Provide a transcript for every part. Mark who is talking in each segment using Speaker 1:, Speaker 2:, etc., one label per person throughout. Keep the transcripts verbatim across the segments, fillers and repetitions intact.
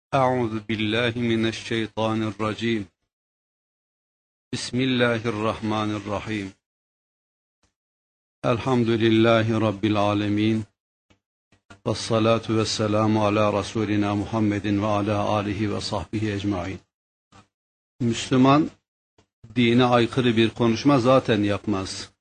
Speaker 1: أعوذ بالله من الشيطان الرجيم. بسم الله الرحمن الرحيم. الحمد لله رب العالمين. والصلاة والسلام على رسولنا Muhammed ve ala alihi ve sahbihi ecmaîn. Müslüman dine aykırı bir konuşma zaten yapmaz.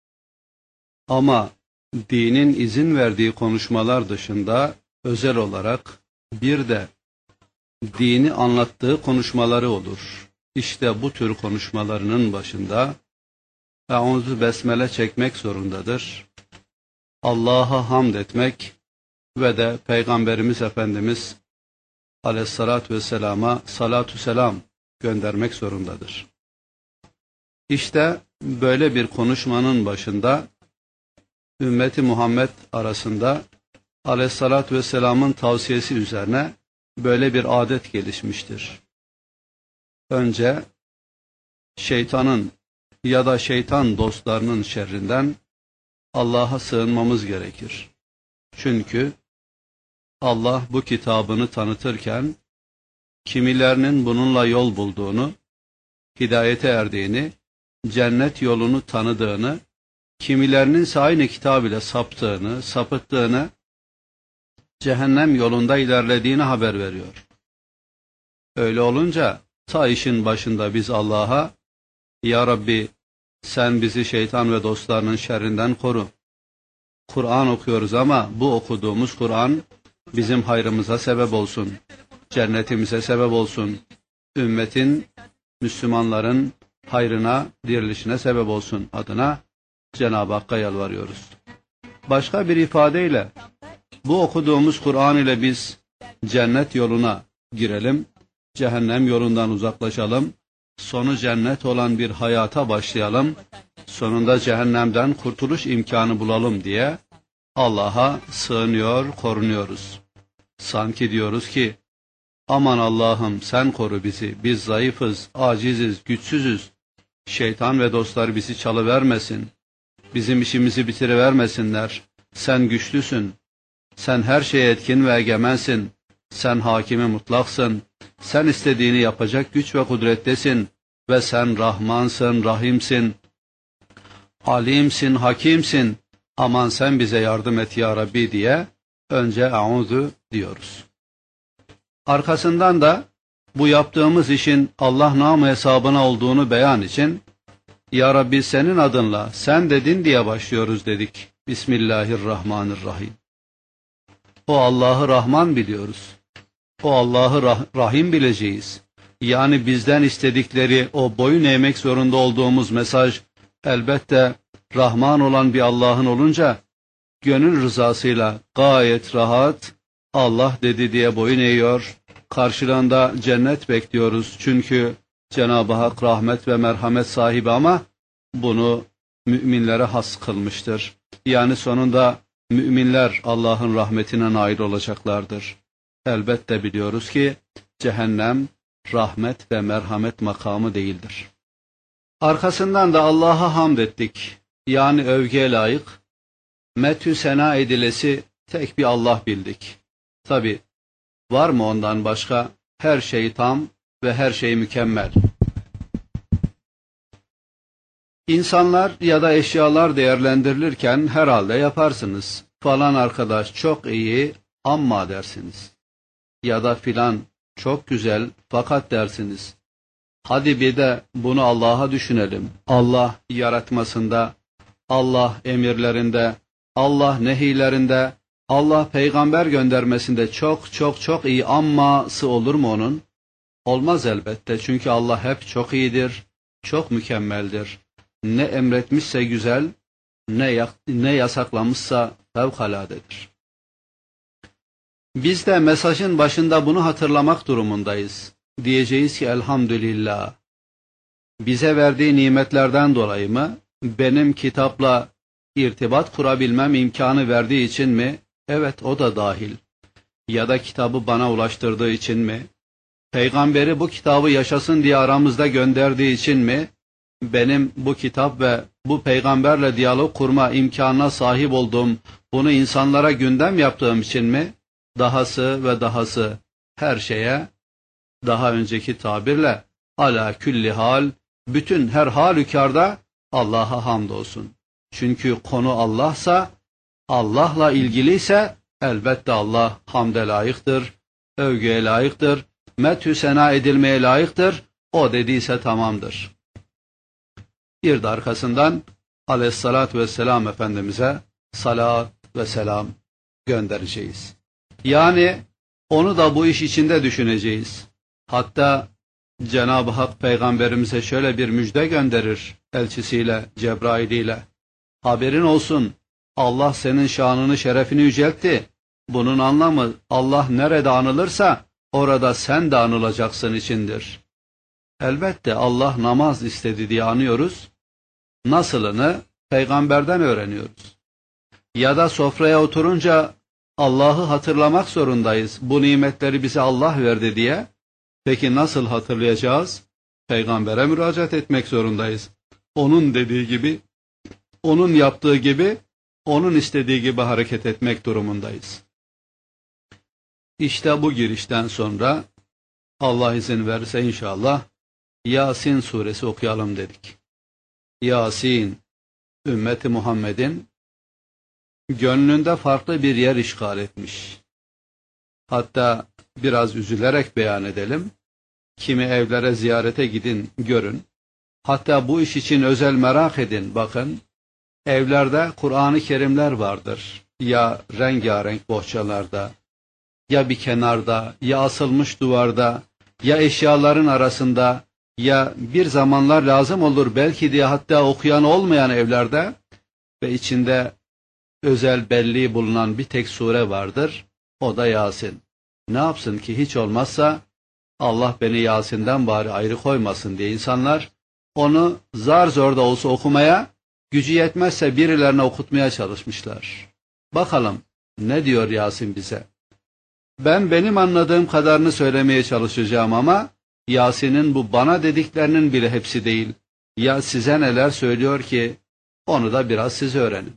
Speaker 1: Ama dinin izin verdiği konuşmalar dışında özel olarak bir de dini anlattığı konuşmaları olur. İşte bu tür konuşmalarının başında Eûzü besmele çekmek zorundadır. Allah'a hamd etmek ve de Peygamberimiz Efendimiz Aleyhisselatü Vesselam'a salatü selam göndermek zorundadır. İşte böyle bir konuşmanın başında ümmeti Muhammed arasında Aleyhisselatü Vesselam'ın tavsiyesi üzerine böyle bir adet gelişmiştir. Önce şeytanın ya da şeytan dostlarının şerrinden Allah'a sığınmamız gerekir. Çünkü Allah bu kitabını tanıtırken kimilerinin bununla yol bulduğunu, hidayete erdiğini, cennet yolunu tanıdığını, kimilerinin ise aynı kitab ile saptığını, sapıttığını, cehennem yolunda ilerlediğini haber veriyor. Öyle olunca ta işin başında biz Allah'a, Ya Rabbi sen bizi şeytan ve dostlarının şerrinden koru. Kur'an okuyoruz ama bu okuduğumuz Kur'an bizim hayrımıza sebep olsun, cennetimize sebep olsun, ümmetin, Müslümanların hayrına, dirilişine sebep olsun adına Cenab-ı Hakk'a yalvarıyoruz. Başka bir ifadeyle bu okuduğumuz Kur'an ile biz cennet yoluna girelim, cehennem yolundan uzaklaşalım, sonu cennet olan bir hayata başlayalım, sonunda cehennemden kurtuluş imkanı bulalım diye Allah'a sığınıyor, korunuyoruz. Sanki diyoruz ki, aman Allah'ım sen koru bizi, biz zayıfız, aciziz, güçsüzüz, şeytan ve dostlar bizi çalıvermesin, bizim işimizi bitirivermesinler, sen güçlüsün, sen her şeye etkin ve egemensin, sen hakimi mutlaksın, sen istediğini yapacak güç ve kudrettesin ve sen Rahmansın, Rahimsin, Alimsin, Hakimsin, aman sen bize yardım et ya Rabbi diye önce Eûzü diyoruz. Arkasından da bu yaptığımız işin Allah namı hesabına olduğunu beyan için Ya Rabbi senin adınla, sen dedin diye başlıyoruz dedik. Bismillahirrahmanirrahim. O Allah'ı Rahman biliyoruz. O Allah'ı rah Rahim bileceğiz. Yani bizden istedikleri o boyun eğmek zorunda olduğumuz mesaj elbette Rahman olan bir Allah'ın olunca gönül rızasıyla gayet rahat Allah dedi diye boyun eğiyor. Karşılığında cennet bekliyoruz. Çünkü Cenab-ı Hak rahmet ve merhamet sahibi ama bunu müminlere has kılmıştır. Yani sonunda müminler Allah'ın rahmetine nail olacaklardır. Elbette biliyoruz ki cehennem rahmet ve merhamet makamı değildir. Arkasından da Allah'a hamd ettik. Yani övgüye layık, methü sena edilesi tek bir Allah bildik. Tabi var mı ondan başka? Her şey tam ve her şey mükemmel. İnsanlar ya da eşyalar değerlendirilirken herhalde yaparsınız. Falan arkadaş çok iyi amma dersiniz. Ya da filan çok güzel fakat dersiniz. Hadi bir de bunu Allah'a düşünelim. Allah yaratmasında, Allah emirlerinde, Allah nehilerinde, Allah peygamber göndermesinde çok çok çok iyi amması olur mu onun? Olmaz elbette çünkü Allah hep çok iyidir, çok mükemmeldir. Ne emretmişse güzel, ne, ne yasaklamışsa fevkaladedir. Biz de mesajın başında bunu hatırlamak durumundayız. Diyeceğiz ki elhamdülillah. Bize verdiği nimetlerden dolayı mı? Benim kitapla irtibat kurabilmem imkanı verdiği için mi? Evet o da dahil. Ya da kitabı bana ulaştırdığı için mi? Peygamberi bu kitabı yaşasın diye aramızda gönderdiği için mi? Benim bu kitap ve bu peygamberle diyalog kurma imkanına sahip olduğum, bunu insanlara gündem yaptığım için mi? Dahası ve dahası her şeye, daha önceki tabirle ala külli hal, bütün her halükarda Allah'a hamdolsun. Çünkü konu Allah'sa, Allah'la ilgiliyse elbette Allah hamde layıktır, övgüye layıktır, methü sena edilmeye layıktır. O dediyse tamamdır. Bir de arkasından aleyhissalatü vesselam Efendimiz'e salat ve selam göndereceğiz. Yani onu da bu iş içinde düşüneceğiz. Hatta Cenab-ı Hak Peygamberimize şöyle bir müjde gönderir elçisiyle, Cebrail ile. Haberin olsun, Allah senin şanını, şerefini yüceltti. Bunun anlamı Allah nerede anılırsa orada sen de anılacaksın içindir. Elbette Allah namaz istedi diye anıyoruz. Nasılını peygamberden öğreniyoruz. Ya da sofraya oturunca Allah'ı hatırlamak zorundayız. Bu nimetleri bize Allah verdi diye. Peki nasıl hatırlayacağız? Peygambere müracaat etmek zorundayız. Onun dediği gibi, onun yaptığı gibi, onun istediği gibi hareket etmek durumundayız. İşte bu girişten sonra Allah izin verirse inşallah Yasin suresi okuyalım dedik. Yasin, ümmeti Muhammed'in gönlünde farklı bir yer işgal etmiş. Hatta biraz üzülerek beyan edelim. Kimi evlere ziyarete gidin, görün. Hatta bu iş için özel merak edin, bakın. Evlerde Kur'an-ı Kerimler vardır. Ya rengarenk bohçalarda, ya bir kenarda, ya asılmış duvarda, ya eşyaların arasında, ya bir zamanlar lazım olur belki diye hatta okuyan olmayan evlerde ve içinde özel belli bulunan bir tek sure vardır. O da Yasin. Ne yapsın ki hiç olmazsa Allah beni Yasin'den bari ayrı koymasın diye insanlar onu zar zor da olsa okumaya, gücü yetmezse birilerine okutmaya çalışmışlar. Bakalım ne diyor Yasin bize? Ben benim anladığım kadarını söylemeye çalışacağım ama Yasin'in bu bana dediklerinin bile hepsi değil. Ya size neler söylüyor ki onu da biraz siz öğrenin.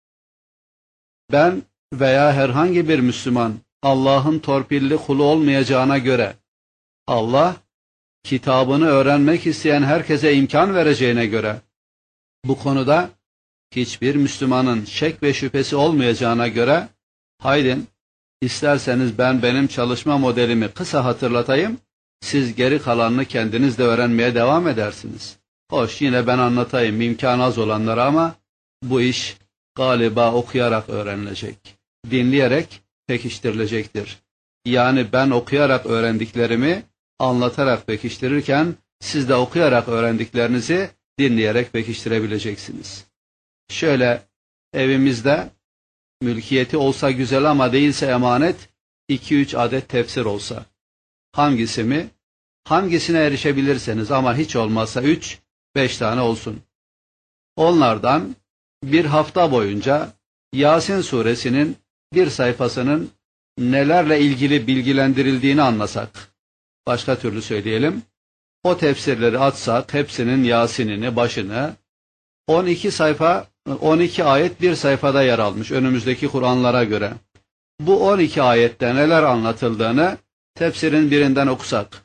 Speaker 1: Ben veya herhangi bir Müslüman Allah'ın torpilli kulu olmayacağına göre, Allah kitabını öğrenmek isteyen herkese imkan vereceğine göre, bu konuda hiçbir Müslümanın şek ve şüphesi olmayacağına göre, haydin isterseniz ben benim çalışma modelimi kısa hatırlatayım, siz geri kalanını kendiniz de öğrenmeye devam edersiniz. Hoş yine ben anlatayım imkan az olanlara ama bu iş galiba okuyarak öğrenilecek, dinleyerek pekiştirilecektir. Yani ben okuyarak öğrendiklerimi anlatarak pekiştirirken siz de okuyarak öğrendiklerinizi dinleyerek pekiştirebileceksiniz. Şöyle evimizde mülkiyeti olsa güzel ama değilse emanet iki üç adet tefsir olsa. Hangisi mi? Hangisine erişebilirseniz ama hiç olmazsa üç beş tane olsun. Onlardan bir hafta boyunca Yasin suresinin bir sayfasının nelerle ilgili bilgilendirildiğini anlasak, başka türlü söyleyelim, o tefsirleri atsak, hepsinin Yasin'ini, başını, on iki sayfa, on iki ayet bir sayfada yer almış önümüzdeki Kur'anlara göre. Bu on iki ayette neler anlatıldığını tefsirin birinden okusak,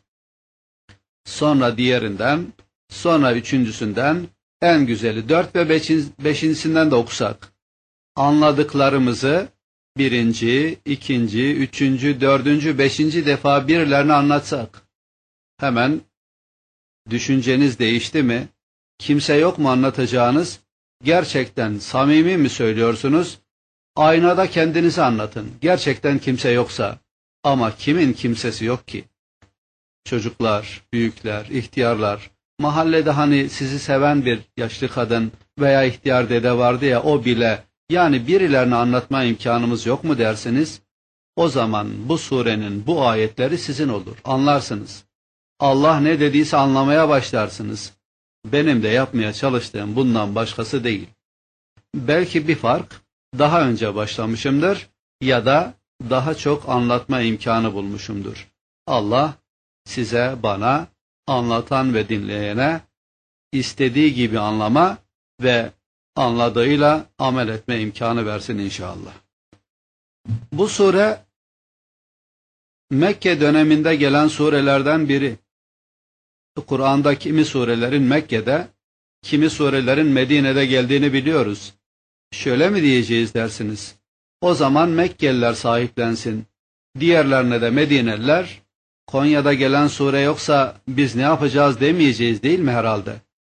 Speaker 1: sonra diğerinden, sonra üçüncüsünden, en güzeli dört ve beşin, beşincisinden de okusak, anladıklarımızı birinci, ikinci, üçüncü, dördüncü, beşinci defa birilerine anlatsak, hemen düşünceniz değişti mi? Kimse yok mu anlatacağınız? Gerçekten samimi mi söylüyorsunuz? Aynada kendinizi anlatın. Gerçekten kimse yoksa. Ama kimin kimsesi yok ki? Çocuklar, büyükler, ihtiyarlar, mahallede hani sizi seven bir yaşlı kadın veya ihtiyar dede vardı ya, o bile, yani birilerine anlatma imkanımız yok mu dersiniz? O zaman bu surenin bu ayetleri sizin olur, anlarsınız. Allah ne dediyse anlamaya başlarsınız. Benim de yapmaya çalıştığım bundan başkası değil. Belki bir fark, daha önce başlamışımdır ya da daha çok anlatma imkanı bulmuşumdur. Allah size, bana, anlatan ve dinleyene istediği gibi anlama ve anladığıyla amel etme imkanı versin inşallah. Bu sure Mekke döneminde gelen surelerden biri. Kur'an'da kimi surelerin Mekke'de, kimi surelerin Medine'de geldiğini biliyoruz. Şöyle mi diyeceğiz dersiniz? O zaman Mekkeliler sahiplensin. Diğerlerine de Medineliler, Konya'da gelen sure yoksa biz ne yapacağız demeyeceğiz değil mi herhalde?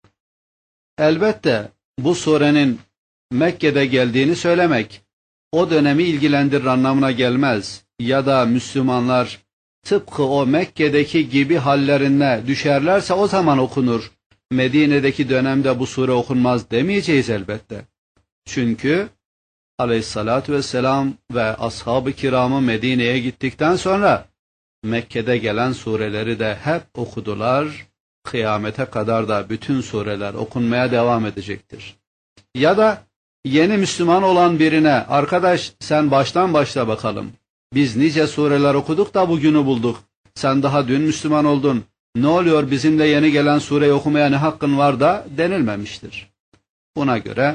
Speaker 1: Elbette bu surenin Mekke'de geldiğini söylemek, o dönemi ilgilendirir anlamına gelmez. Ya da Müslümanlar tıpkı o Mekke'deki gibi hallerine düşerlerse o zaman okunur. Medine'deki dönemde bu sure okunmaz demeyeceğiz elbette. Çünkü Aleyhissalatü vesselam ve ashab-ı kiramı Medine'ye gittikten sonra Mekke'de gelen sureleri de hep okudular. Kıyamete kadar da bütün sureler okunmaya devam edecektir. Ya da yeni Müslüman olan birine, arkadaş sen baştan başla bakalım. Biz nice sureler okuduk da bugünü bulduk. Sen daha dün Müslüman oldun. Ne oluyor bizimle yeni gelen sureyi okumaya ne hakkın var da denilmemiştir. Buna göre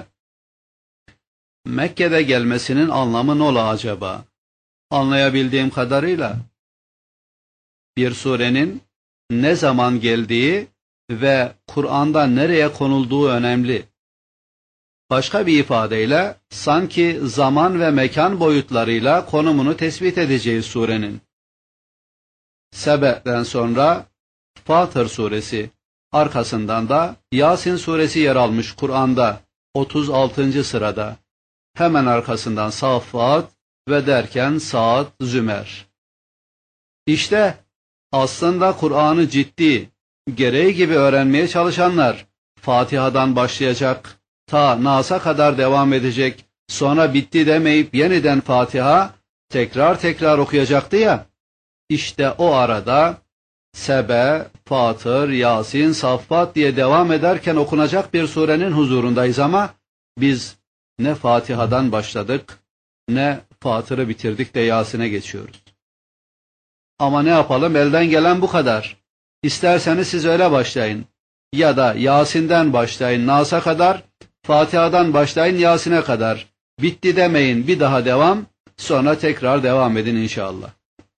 Speaker 1: Mekke'de gelmesinin anlamı ne ola acaba? Anlayabildiğim kadarıyla bir surenin ne zaman geldiği ve Kur'an'da nereye konulduğu önemli. Başka bir ifadeyle sanki zaman ve mekan boyutlarıyla konumunu tespit edeceğiz surenin. Sebe'den sonra Fatır suresi, arkasından da Yasin suresi yer almış Kur'an'da otuz altıncı sırada. Hemen arkasından Saffat ve derken Saat, Zümer. İşte aslında Kur'an'ı ciddi, gereği gibi öğrenmeye çalışanlar Fatiha'dan başlayacak, ta Nas'a kadar devam edecek, sonra bitti demeyip yeniden Fatiha tekrar tekrar okuyacaktı ya. İşte o arada Sebe, Fatır, Yasin, Saffat diye devam ederken okunacak bir surenin huzurundayız ama biz ne Fatiha'dan başladık, ne Fatır'ı bitirdik de Yasin'e geçiyoruz. Ama ne yapalım, elden gelen bu kadar. İsterseniz siz öyle başlayın. Ya da Yasin'den başlayın Nas'a kadar, Fatiha'dan başlayın Yasin'e kadar. Bitti demeyin, bir daha devam, sonra tekrar devam edin inşallah.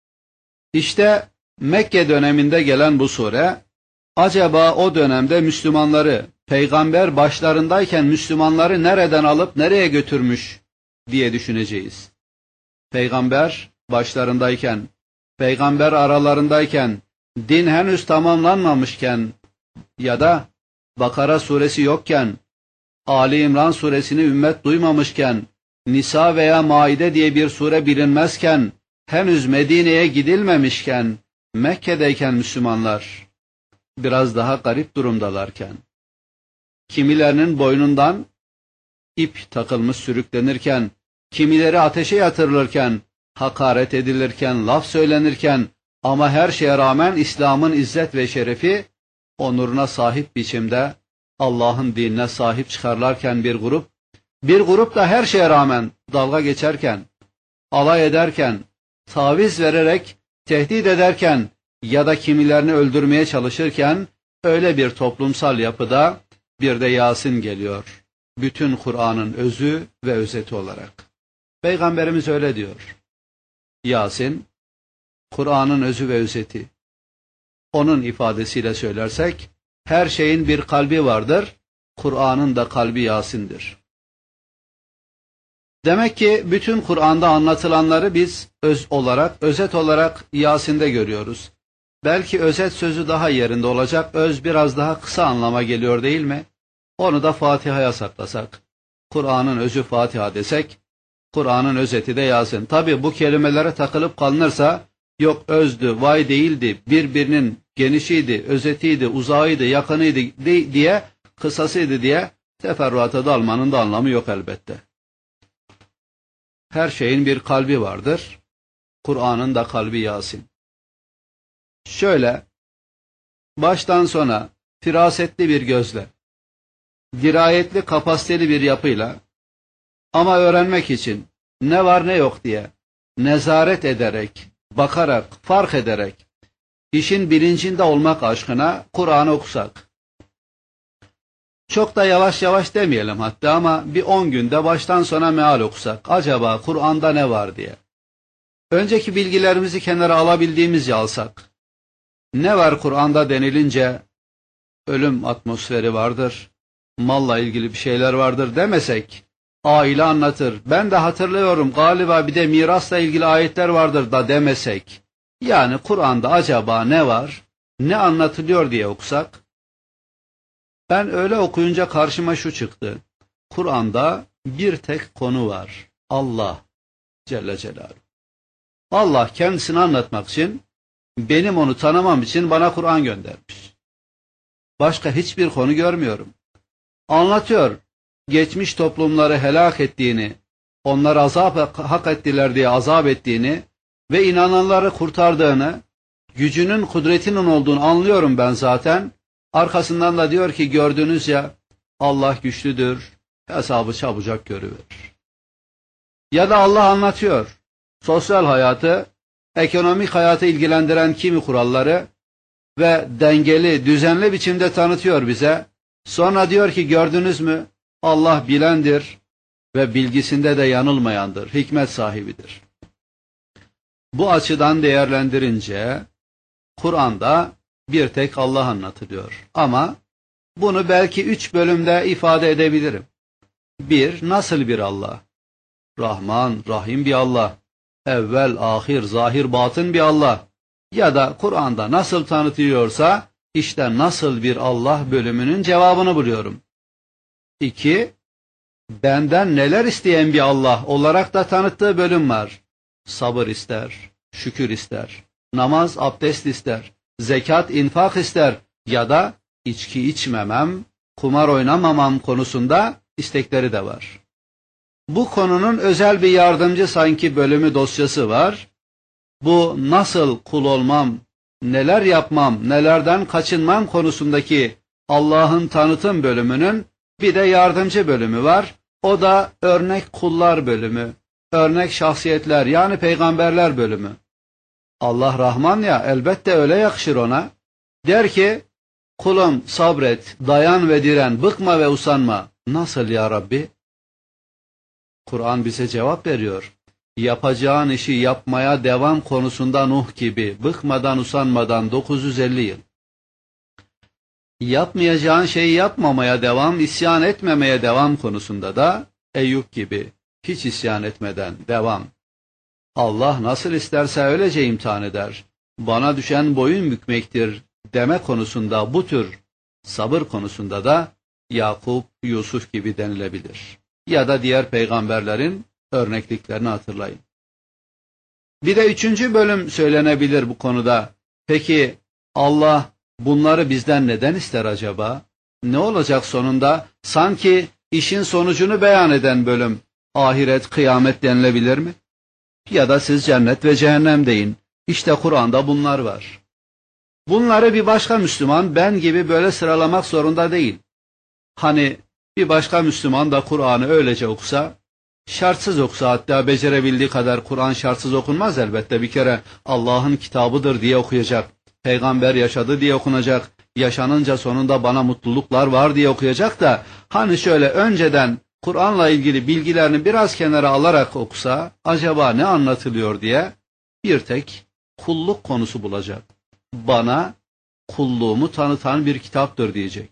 Speaker 1: İşte Mekke döneminde gelen bu sure, acaba o dönemde Müslümanları, peygamber başlarındayken Müslümanları nereden alıp nereye götürmüş diye düşüneceğiz. Peygamber başlarındayken, peygamber aralarındayken, din henüz tamamlanmamışken ya da Bakara suresi yokken, Ali İmran suresini ümmet duymamışken, Nisa veya Maide diye bir sure bilinmezken, henüz Medine'ye gidilmemişken, Mekke'deyken Müslümanlar biraz daha garip durumdalarken, kimilerinin boynundan ip takılmış sürüklenirken, kimileri ateşe yatırılırken, hakaret edilirken, laf söylenirken ama her şeye rağmen İslam'ın izzet ve şerefi, onuruna sahip biçimde Allah'ın dinine sahip çıkarlarken bir grup, bir grup da her şeye rağmen dalga geçerken, alay ederken, taviz vererek, tehdit ederken ya da kimilerini öldürmeye çalışırken öyle bir toplumsal yapıda bir de Yasin geliyor. Bütün Kur'an'ın özü ve özeti olarak. Peygamberimiz öyle diyor. Yasin, Kur'an'ın özü ve özeti. Onun ifadesiyle söylersek, her şeyin bir kalbi vardır, Kur'an'ın da kalbi Yasin'dir. Demek ki bütün Kur'an'da anlatılanları biz öz olarak, özet olarak Yasin'de görüyoruz. Belki özet sözü daha yerinde olacak, öz biraz daha kısa anlama geliyor değil mi? Onu da Fatiha'ya saklasak, Kur'an'ın özü Fatiha desek, Kur'an'ın özeti de Yasin. Tabi bu kelimelere takılıp kalınırsa, yok özdü, vay değildi, birbirinin genişiydi, özetiydi, uzağıydı, yakınıydı diye, kısasıydı diye teferruata dalmanın da anlamı yok elbette. Her şeyin bir kalbi vardır, Kur'an'ın da kalbi Yasin. Şöyle, baştan sona firasetli bir gözle, dirayetli kapasiteli bir yapıyla ama öğrenmek için ne var ne yok diye nezaret ederek, bakarak, fark ederek, işin bilincinde olmak aşkına Kur'an'ı okusak. Çok da yavaş yavaş demeyelim hatta ama bir on günde baştan sona meal okusak. Acaba Kur'an'da ne var diye. önceki bilgilerimizi kenara alabildiğimizce alsak, ne var Kur'an'da denilince ölüm atmosferi vardır, malla ilgili bir şeyler vardır demesek, aile anlatır, ben de hatırlıyorum galiba bir de mirasla ilgili ayetler vardır da demesek, yani Kur'an'da acaba ne var, ne anlatılıyor diye okusak, ben öyle okuyunca karşıma şu çıktı, Kur'an'da bir tek konu var, Allah Celle Celaluhu. Allah kendisini anlatmak için, benim onu tanımam için bana Kur'an göndermiş. Başka hiçbir konu görmüyorum. Anlatıyor, geçmiş toplumları helak ettiğini, onlar azap hak ettiler diye azap ettiğini ve inananları kurtardığını, gücünün, kudretinin olduğunu anlıyorum ben zaten. Arkasından da diyor ki, gördünüz ya, Allah güçlüdür, hesabı çabucak görüverir. Ya da Allah anlatıyor, sosyal hayatı, ekonomik hayatı ilgilendiren kimi kuralları ve dengeli, düzenli biçimde tanıtıyor bize. Sonra diyor ki, gördünüz mü, Allah bilendir ve bilgisinde de yanılmayandır, hikmet sahibidir. Bu açıdan değerlendirince, Kur'an'da bir tek Allah anlatılıyor. Ama bunu belki üç bölümde ifade edebilirim. Bir, nasıl bir Allah? Rahman, Rahim bir Allah. Evvel, ahir, zahir, batın bir Allah. Ya da Kur'an'da nasıl tanıtılıyorsa, işte nasıl bir Allah bölümünün cevabını buluyorum. İki, benden neler isteyen bir Allah olarak da tanıttığı bölüm var. Sabır ister, şükür ister, namaz, abdest ister, zekat, infak ister ya da içki içmemem, kumar oynamamam konusunda istekleri de var. Bu konunun özel bir yardımcı sanki bölümü dosyası var. Bu nasıl kul olmam, neler yapmam, nelerden kaçınmam konusundaki Allah'ın tanıtım bölümünün bir de yardımcı bölümü var. O da örnek kullar bölümü, örnek şahsiyetler yani peygamberler bölümü. Allah Rahman ya, elbette öyle yakışır ona. Der ki, kulum sabret, dayan ve diren, bıkma ve usanma. Nasıl ya Rabbi? Kur'an bize cevap veriyor. Yapacağın işi yapmaya devam konusunda Nuh gibi, bıkmadan usanmadan dokuz yüz elli yıl. Yapmayacağın şeyi yapmamaya devam, isyan etmemeye devam konusunda da Eyüp gibi, hiç isyan etmeden devam. Allah nasıl isterse öylece imtihan eder. Bana düşen boyun bükmektir deme konusunda bu tür sabır konusunda da Yakup, Yusuf gibi denilebilir. Ya da diğer peygamberlerin örnekliklerini hatırlayın. Bir de üçüncü bölüm söylenebilir bu konuda. Peki Allah bunları bizden neden ister acaba? Ne olacak sonunda? Sanki işin sonucunu beyan eden bölüm, ahiret, kıyamet denilebilir mi? Ya da siz cennet ve cehennem deyin. İşte Kur'an'da bunlar var. Bunları bir başka Müslüman ben gibi böyle sıralamak zorunda değil. Hani bir başka Müslüman da Kur'an'ı öylece okusa, şartsız okusa, hatta becerebildiği kadar, Kur'an şartsız okunmaz elbette, bir kere Allah'ın kitabıdır diye okuyacak, peygamber yaşadı diye okunacak, yaşanınca sonunda bana mutluluklar var diye okuyacak da, hani şöyle önceden Kur'an'la ilgili bilgilerini biraz kenara alarak okusa, acaba ne anlatılıyor diye bir tek kulluk konusu bulacak. Bana kulluğumu tanıtan bir kitaptır diyecek.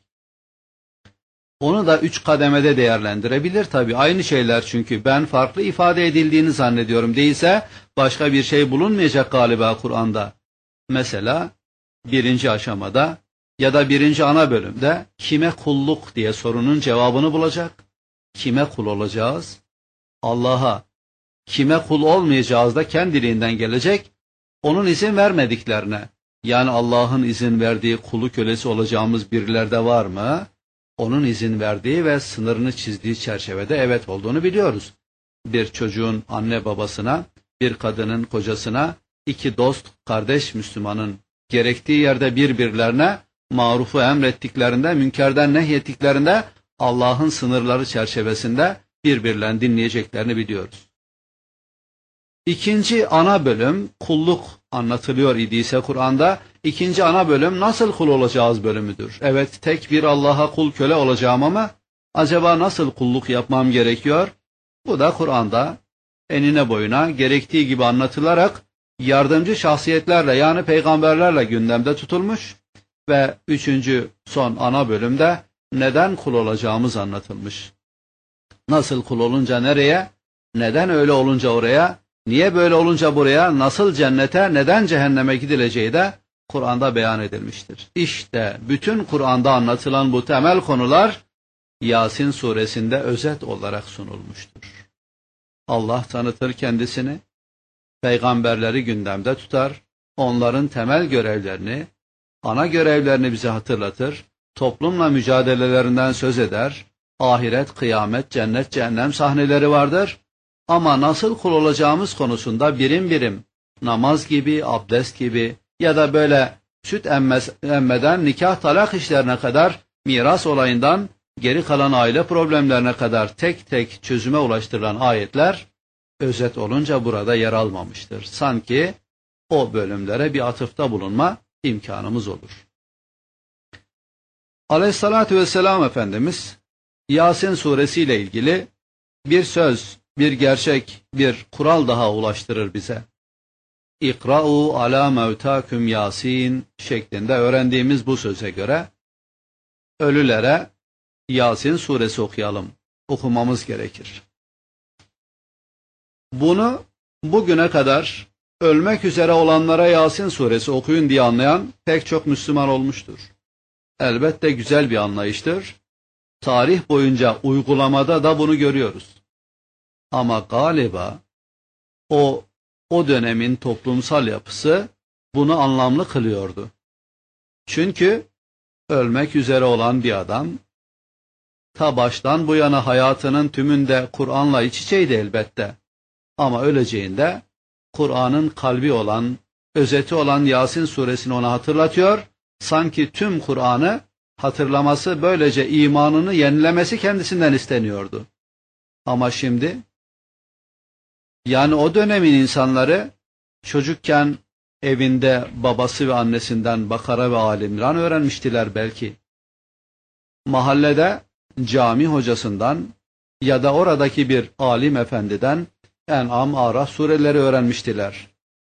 Speaker 1: Onu da üç kademede değerlendirebilir tabii. Aynı şeyler çünkü ben farklı ifade edildiğini zannediyorum. Değilse başka bir şey bulunmayacak galiba Kur'an'da. Mesela birinci aşamada ya da birinci ana bölümde kime kulluk diye sorunun cevabını bulacak. Kime kul olacağız? Allah'a. Kime kul olmayacağız da kendiliğinden gelecek. Onun izin vermediklerine. Yani Allah'ın izin verdiği kulu kölesi olacağımız birilerde var mı? Onun izin verdiği ve sınırını çizdiği çerçevede evet olduğunu biliyoruz. Bir çocuğun anne babasına, bir kadının kocasına, iki dost, kardeş Müslümanın gerektiği yerde birbirlerine marufu emrettiklerinde, münkerden nehyettiklerinde Allah'ın sınırları çerçevesinde birbirlerini dinleyeceklerini biliyoruz. İkinci ana bölüm kulluk anlatılıyor idiyse Kur'an'da, ikinci ana bölüm nasıl kul olacağız bölümüdür. Evet, tek bir Allah'a kul köle olacağım ama acaba nasıl kulluk yapmam gerekiyor? Bu da Kur'an'da enine boyuna gerektiği gibi anlatılarak yardımcı şahsiyetlerle yani peygamberlerle gündemde tutulmuş ve üçüncü son ana bölümde neden kul olacağımız anlatılmış. Nasıl kul olunca nereye, neden öyle olunca oraya, niye böyle olunca buraya, nasıl cennete, neden cehenneme gidileceği de Kur'an'da beyan edilmiştir. İşte bütün Kur'an'da anlatılan bu temel konular Yasin suresinde özet olarak sunulmuştur. Allah tanıtır kendisini, peygamberleri gündemde tutar, onların temel görevlerini, ana görevlerini bize hatırlatır, toplumla mücadelelerinden söz eder, ahiret, kıyamet, cennet, cehennem sahneleri vardır. Ama nasıl kul olacağımız konusunda birim birim, namaz gibi, abdest gibi ya da böyle süt emmez, emmeden nikah talak işlerine kadar, miras olayından geri kalan aile problemlerine kadar tek tek çözüme ulaştırılan ayetler, özet olunca burada yer almamıştır. Sanki o bölümlere bir atıfta bulunma imkanımız olur. Aleyhissalatü vesselam Efendimiz, Yasin suresiyle ilgili bir söz, bir gerçek, bir kural daha ulaştırır bize. İkra'u ala mevtaküm Yasin şeklinde öğrendiğimiz bu söze göre, ölülere Yasin suresi okuyalım, okumamız gerekir. Bunu bugüne kadar ölmek üzere olanlara Yasin suresi okuyun diye anlayan pek çok Müslüman olmuştur. Elbette güzel bir anlayıştır. Tarih boyunca uygulamada da bunu görüyoruz. Ama galiba o o dönemin toplumsal yapısı bunu anlamlı kılıyordu. Çünkü ölmek üzere olan bir adam, ta baştan bu yana hayatının tümünde Kur'an'la iç içeydi elbette. Ama öleceğinde Kur'an'ın kalbi olan, özeti olan Yasin suresini ona hatırlatıyor. Sanki tüm Kur'an'ı hatırlaması, böylece imanını yenilemesi kendisinden isteniyordu. Ama şimdi, yani o dönemin insanları çocukken evinde babası ve annesinden Bakara ve Ali İmran öğrenmiştiler belki. Mahallede cami hocasından ya da oradaki bir alim efendiden En'am, Araf sureleri öğrenmiştiler.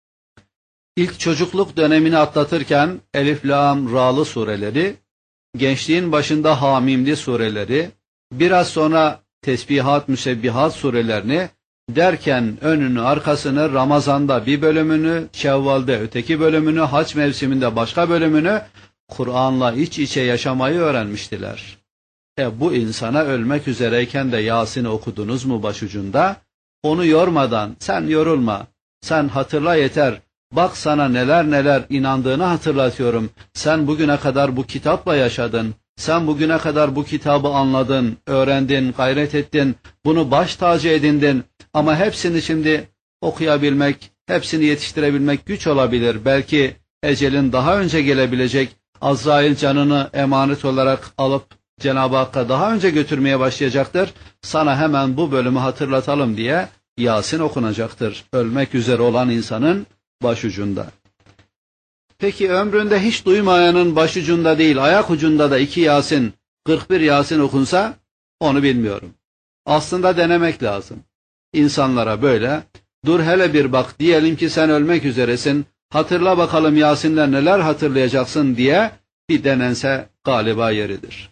Speaker 1: İlk çocukluk dönemini atlatırken Elif, Lam, Ra'lı sureleri, gençliğin başında Hamimli sureleri, biraz sonra Tesbihat, Müsebbihat surelerini derken önünü arkasını, Ramazan'da bir bölümünü, Şevval'de öteki bölümünü, hac mevsiminde başka bölümünü Kur'an'la iç içe yaşamayı öğrenmiştiler. E bu insana ölmek üzereyken de Yasin'i okudunuz mu başucunda? Onu yormadan, sen yorulma, sen hatırla yeter, bak sana neler neler inandığını hatırlatıyorum, sen bugüne kadar bu kitapla yaşadın, sen bugüne kadar bu kitabı anladın, öğrendin, gayret ettin, bunu baş tacı edindin ama hepsini şimdi okuyabilmek, hepsini yetiştirebilmek güç olabilir, belki ecelin daha önce gelebilecek, Azrail canını emanet olarak alıp Cenab-ı Hakk'a daha önce götürmeye başlayacaktır. Sana hemen bu bölümü hatırlatalım diye Yasin okunacaktır. Ölmek üzere olan insanın başucunda. Peki ömründe hiç duymayanın başucunda değil, ayak ucunda da iki Yasin, kırk bir Yasin okunsa onu bilmiyorum. Aslında denemek lazım. İnsanlara böyle, dur hele bir bak, diyelim ki sen ölmek üzeresin, hatırla bakalım Yasin'den neler hatırlayacaksın diye bir denense galiba yeridir.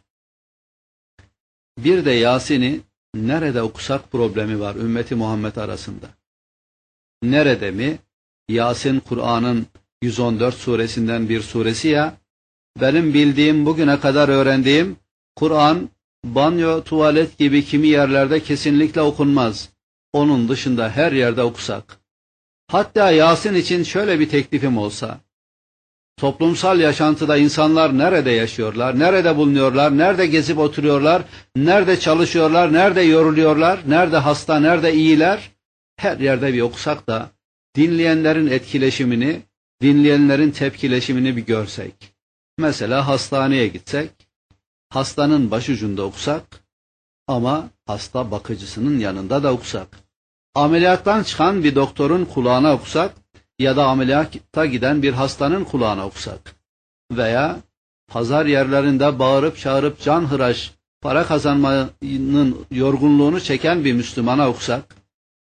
Speaker 1: Bir de Yasin'i nerede okusak problemi var ümmeti Muhammed arasında. Nerede mi? Yasin Kur'an'ın yüz on dört suresinden bir suresi ya, benim bildiğim, bugüne kadar öğrendiğim, Kur'an banyo, tuvalet gibi kimi yerlerde kesinlikle okunmaz. Onun dışında her yerde okusak. Hatta Yasin için şöyle bir teklifim olsa, toplumsal yaşantıda insanlar nerede yaşıyorlar, nerede bulunuyorlar, nerede gezip oturuyorlar, nerede çalışıyorlar, nerede yoruluyorlar, nerede hasta, nerede iyiler, her yerde bir okusak da dinleyenlerin etkileşimini, dinleyenlerin tepkileşimini bir görsek. Mesela hastaneye gitsek, hastanın başucunda okusak ama hasta bakıcısının yanında da okusak. Ameliyattan çıkan bir doktorun kulağına okusak ya da ameliyata giden bir hastanın kulağına okusak veya pazar yerlerinde bağırıp çağırıp canhıraş para kazanmanın yorgunluğunu çeken bir Müslümana okusak,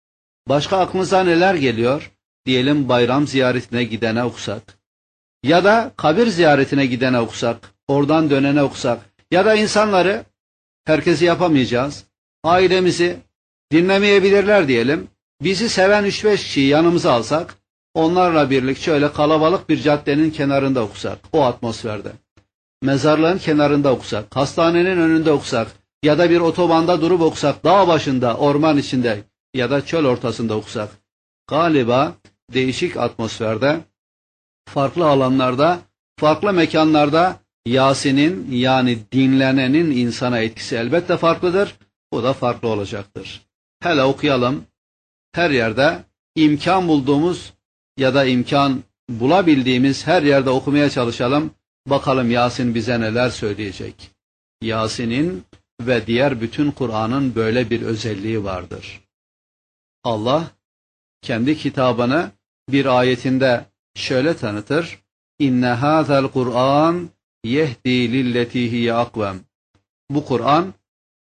Speaker 1: Başka aklınıza neler geliyor? Diyelim bayram ziyaretine gidene okusak. Ya da kabir ziyaretine gidene okusak. Oradan dönene okusak. Ya da insanları, herkesi yapamayacağız, ailemizi dinlemeyebilirler diyelim. Bizi seven üç beş kişiyi yanımıza alsak, onlarla birlikte şöyle kalabalık bir caddenin kenarında okusak, o atmosferde. Mezarlığın kenarında okusak, hastanenin önünde okusak ya da bir otobanda durup okusak, dağ başında, orman içinde ya da çöl ortasında okusak, galiba değişik atmosferde, farklı alanlarda, farklı mekanlarda Yasin'in, yani dinlenenin insana etkisi elbette farklıdır. Bu da farklı olacaktır. Hele okuyalım. Her yerde imkan bulduğumuz ya da imkan bulabildiğimiz her yerde okumaya çalışalım. Bakalım Yasin bize neler söyleyecek. Yasin'in ve diğer bütün Kur'an'ın böyle bir özelliği vardır. Allah kendi kitabını bir ayetinde şöyle tanıtır. İnne hâzel Kur'an yehdi lilleti hiye akvem. Bu Kur'an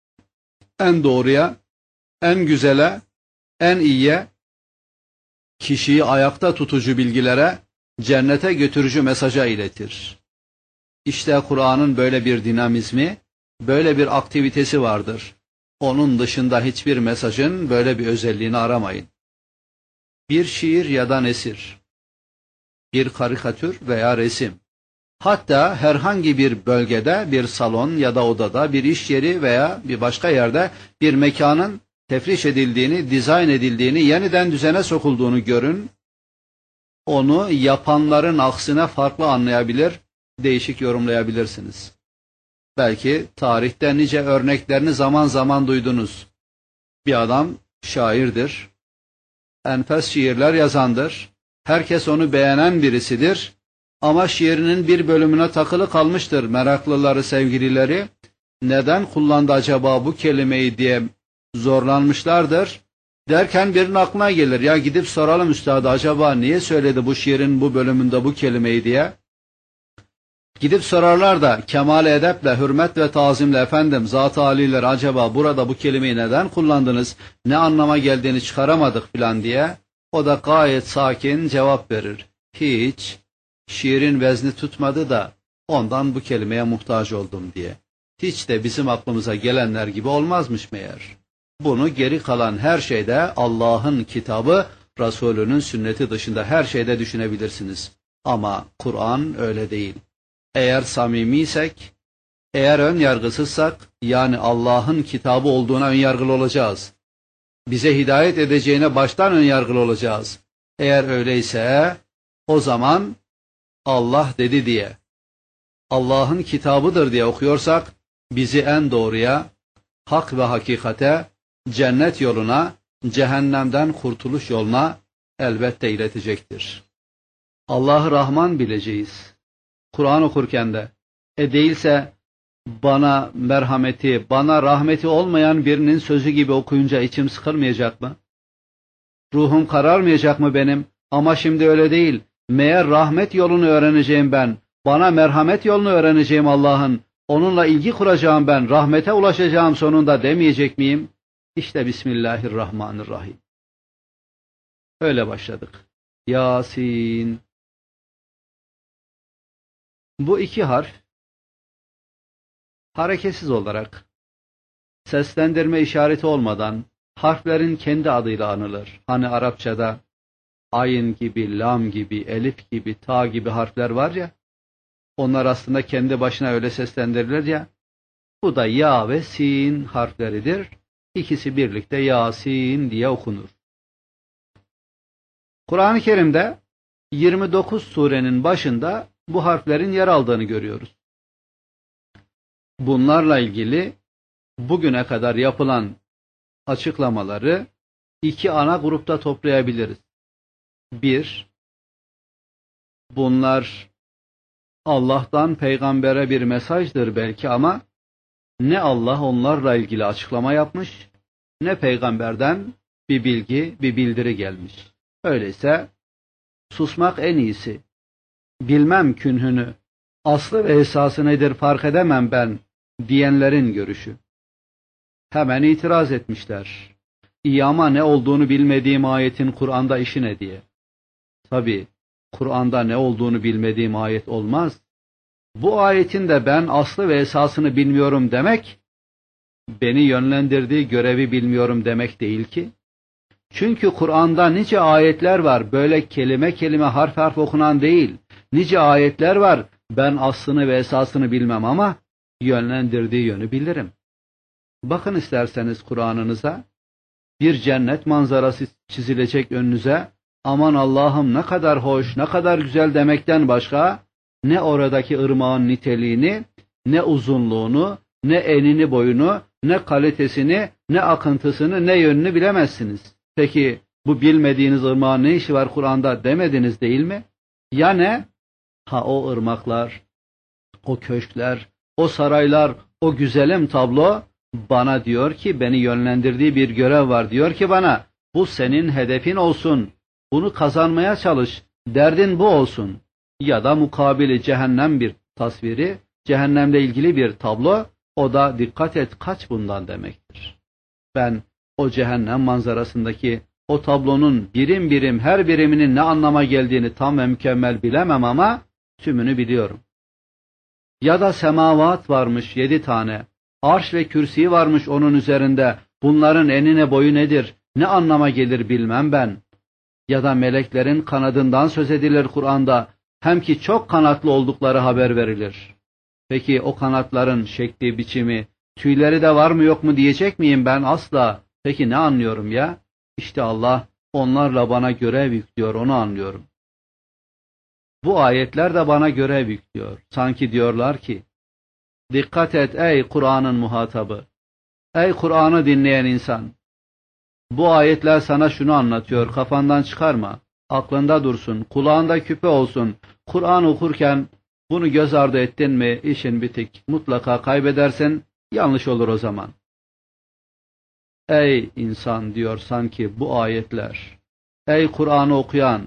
Speaker 1: en doğruya, en güzele, en iyiye, kişiyi ayakta tutucu bilgilere, cennete götürücü mesaja iletir. İşte Kur'an'ın böyle bir dinamizmi, böyle bir aktivitesi vardır. Onun dışında hiçbir mesajın böyle bir özelliğini aramayın. Bir şiir ya da nesir, bir karikatür veya resim, hatta herhangi bir bölgede, bir salon ya da odada, bir iş yeri veya bir başka yerde bir mekanın tefriş edildiğini, dizayn edildiğini, yeniden düzene sokulduğunu görün. Onu yapanların aksine farklı anlayabilir, değişik yorumlayabilirsiniz. Belki tarihte nice örneklerini zaman zaman duydunuz. Bir adam şairdir, enfes şiirler yazandır, herkes onu beğenen birisidir ama şiirinin bir bölümüne takılı kalmıştır meraklıları, sevgilileri. Neden kullandı acaba bu kelimeyi diye zorlanmışlardır. Derken birinin aklına gelir, ya gidip soralım üstadı, acaba niye söyledi bu şiirin bu bölümünde bu kelimeyi diye. Gidip sorarlar da kemal edeple, hürmet ve tazimle, efendim zat-ı aliler, acaba burada bu kelimeyi neden kullandınız, ne anlama geldiğini çıkaramadık filan diye. O da gayet sakin cevap verir. Hiç, şiirin vezni tutmadı da ondan bu kelimeye muhtaç oldum diye. Hiç de bizim aklımıza gelenler gibi olmazmış meğer. Bunu geri kalan her şeyde, Allah'ın kitabı, Resulünün sünneti dışında her şeyde düşünebilirsiniz. Ama Kur'an öyle değil. Eğer samimiysek, eğer ön yargısızsak, yani Allah'ın kitabı olduğuna ön yargılı olacağız. Bize hidayet edeceğine baştan ön yargılı olacağız. Eğer öyleyse, o zaman Allah dedi diye, Allah'ın kitabıdır diye okuyorsak, bizi en doğruya, hak ve hakikate, cennet yoluna, cehennemden kurtuluş yoluna elbette iletecektir. Allah'ı Rahman bileceğiz. Kur'an okurken de, e değilse bana merhameti, bana rahmeti olmayan birinin sözü gibi okuyunca içim sıkılmayacak mı? Ruhum kararmayacak mı benim? Ama şimdi öyle değil. Meğer rahmet yolunu öğreneceğim ben. Bana merhamet yolunu öğreneceğim Allah'ın. Onunla ilgi kuracağım ben. Rahmete ulaşacağım sonunda demeyecek miyim? İşte Bismillahirrahmanirrahim. Öyle başladık. Yasin. Bu iki harf hareketsiz olarak, seslendirme işareti olmadan harflerin kendi adıyla anılır. Hani Arapçada ayn gibi, lam gibi, elif gibi, ta gibi harfler var ya, onlar aslında kendi başına öyle seslendirilir ya, bu da ya ve sin harfleridir. İkisi birlikte Yasin diye okunur. Kur'an-ı Kerim'de yirmi dokuz surenin başında bu harflerin yer aldığını görüyoruz. Bunlarla ilgili bugüne kadar yapılan açıklamaları iki ana grupta toplayabiliriz. Bir, bunlar Allah'tan peygambere bir mesajdır belki ama ne Allah onlarla ilgili açıklama yapmış, ne peygamberden bir bilgi, bir bildiri gelmiş. Öyleyse susmak en iyisi. Bilmem künhünü, aslı ve esası nedir fark edemem ben diyenlerin görüşü. Hemen itiraz etmişler. İyi ama ne olduğunu bilmediğim ayetin Kur'an'da işi ne diye. Tabi Kur'an'da ne olduğunu bilmediğim ayet olmaz. Bu ayetin de ben aslı ve esasını bilmiyorum demek, beni yönlendirdiği görevi bilmiyorum demek değil ki. Çünkü Kur'an'da nice ayetler var, böyle kelime kelime harf harf okunan değil. Nice ayetler var, ben aslını ve esasını bilmem ama yönlendirdiği yönü bilirim. Bakın isterseniz Kur'an'ınıza, bir cennet manzarası çizilecek önünüze, aman Allah'ım ne kadar hoş, ne kadar güzel demekten başka, ne oradaki ırmağın niteliğini, ne uzunluğunu, ne enini boyunu, ne kalitesini, ne akıntısını, ne yönünü bilemezsiniz. Peki bu bilmediğiniz ırmağın ne işi var Kur'an'da demediniz değil mi? Ya ne? Ha o ırmaklar, o köşkler, o saraylar, o güzelim tablo bana diyor ki, beni yönlendirdiği bir görev var. Diyor ki bana, bu senin hedefin olsun, bunu kazanmaya çalış, derdin bu olsun. Ya da mukabili cehennem bir tasviri, cehennemle ilgili bir tablo, o da dikkat et kaç bundan demektir. Ben o cehennem manzarasındaki o tablonun birim birim her biriminin ne anlama geldiğini tam ve mükemmel bilemem ama tümünü biliyorum. Ya da semavat varmış yedi tane, arş ve kürsi varmış onun üzerinde, bunların enine boyu nedir, ne anlama gelir bilmem ben. Ya da meleklerin kanadından söz edilir Kur'an'da, hem ki çok kanatlı oldukları haber verilir. Peki o kanatların şekli, biçimi, tüyleri de var mı yok mu diyecek miyim ben? Asla. Peki ne anlıyorum ya? İşte Allah onlarla bana görev yüklüyor, onu anlıyorum. Bu ayetler de bana görev yüklüyor. Sanki diyorlar ki, dikkat et ey Kur'an'ın muhatabı, ey Kur'an'ı dinleyen insan. Bu ayetler sana şunu anlatıyor, kafandan çıkarma, aklında dursun, kulağında küpe olsun. Kur'an okurken bunu göz ardı ettin mi işin bitik, mutlaka kaybedersin, yanlış olur o zaman. Ey insan diyor sanki bu ayetler, ey Kur'an'ı okuyan,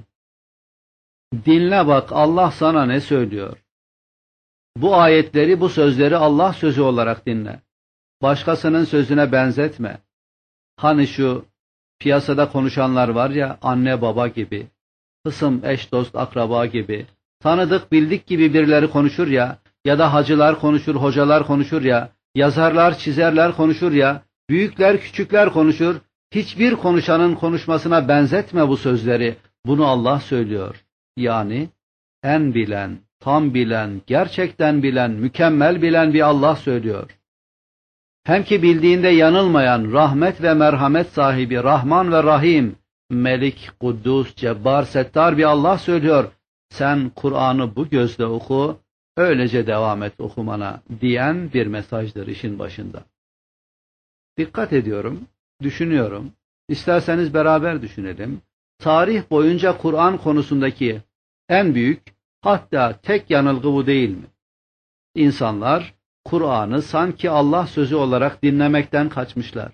Speaker 1: dinle bak Allah sana ne söylüyor. Bu ayetleri, bu sözleri Allah sözü olarak dinle. Başkasının sözüne benzetme. Hani şu piyasada konuşanlar var ya, anne baba gibi, hısım eş dost akraba gibi, tanıdık bildik gibi birileri konuşur ya, ya da hacılar konuşur, hocalar konuşur ya, yazarlar, çizerler konuşur ya, büyükler, küçükler konuşur. Hiçbir konuşanın konuşmasına benzetme bu sözleri. Bunu Allah söylüyor. Yani en bilen, tam bilen, gerçekten bilen, mükemmel bilen bir Allah söylüyor. Hem ki bildiğinde yanılmayan, rahmet ve merhamet sahibi, Rahman ve Rahim, Melik, Kuddus, Cebbar, Settar bir Allah söylüyor. Sen Kur'an'ı bu gözle oku, öylece devam et okumana diyen bir mesajdır işin başında. Dikkat ediyorum, düşünüyorum. İsterseniz beraber düşünelim. Tarih boyunca Kur'an konusundaki en büyük, hatta tek yanılgı bu değil mi? İnsanlar Kur'an'ı sanki Allah sözü olarak dinlemekten kaçmışlar.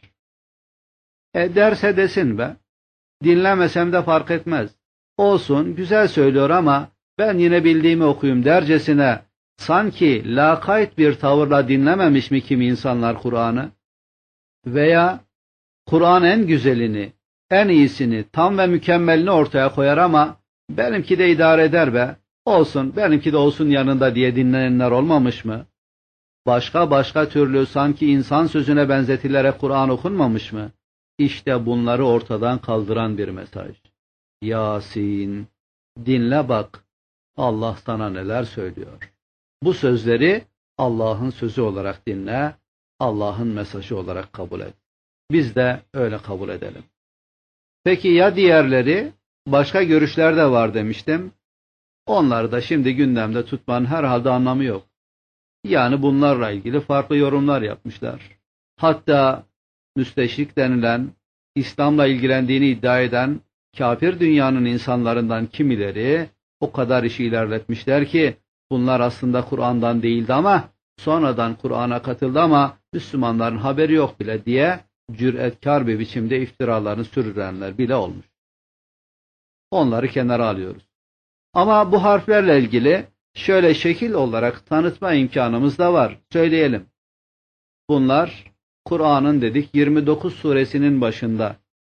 Speaker 1: E derse desin be, dinlemesem de fark etmez. Olsun, güzel söylüyor ama ben yine bildiğimi okuyayım dercesine, sanki lakayt bir tavırla dinlememiş mi kimi insanlar Kur'an'ı? Veya Kur'an en güzelini, en iyisini, tam ve mükemmelini ortaya koyar ama benimki de idare eder be, olsun, benimki de olsun yanında diye dinleyenler olmamış mı? Başka başka türlü sanki insan sözüne benzetilerek Kur'an okunmamış mı? İşte bunları ortadan kaldıran bir mesaj. Yasin, dinle bak, Allah sana neler söylüyor. Bu sözleri Allah'ın sözü olarak dinle, Allah'ın mesajı olarak kabul et. Biz de öyle kabul edelim. Peki ya diğerleri? Başka görüşler de var demiştim. Onları da şimdi gündemde tutmanın herhalde anlamı yok. Yani bunlarla ilgili farklı yorumlar yapmışlar. Hatta müsteşrik denilen, İslam'la ilgilendiğini iddia eden kafir dünyanın insanlarından kimileri o kadar işi ilerletmişler ki bunlar aslında Kur'an'dan değildi ama sonradan Kur'an'a katıldı ama Müslümanların haberi yok bile diye cüretkar bir biçimde iftiralarını sürdürenler bile olmuş. Onları kenara alıyoruz. Ama bu harflerle ilgili şöyle şekil olarak tanıtma imkanımız da var. Söyleyelim. Bunlar Kur'an'ın dedik yirmi dokuz suresinin başında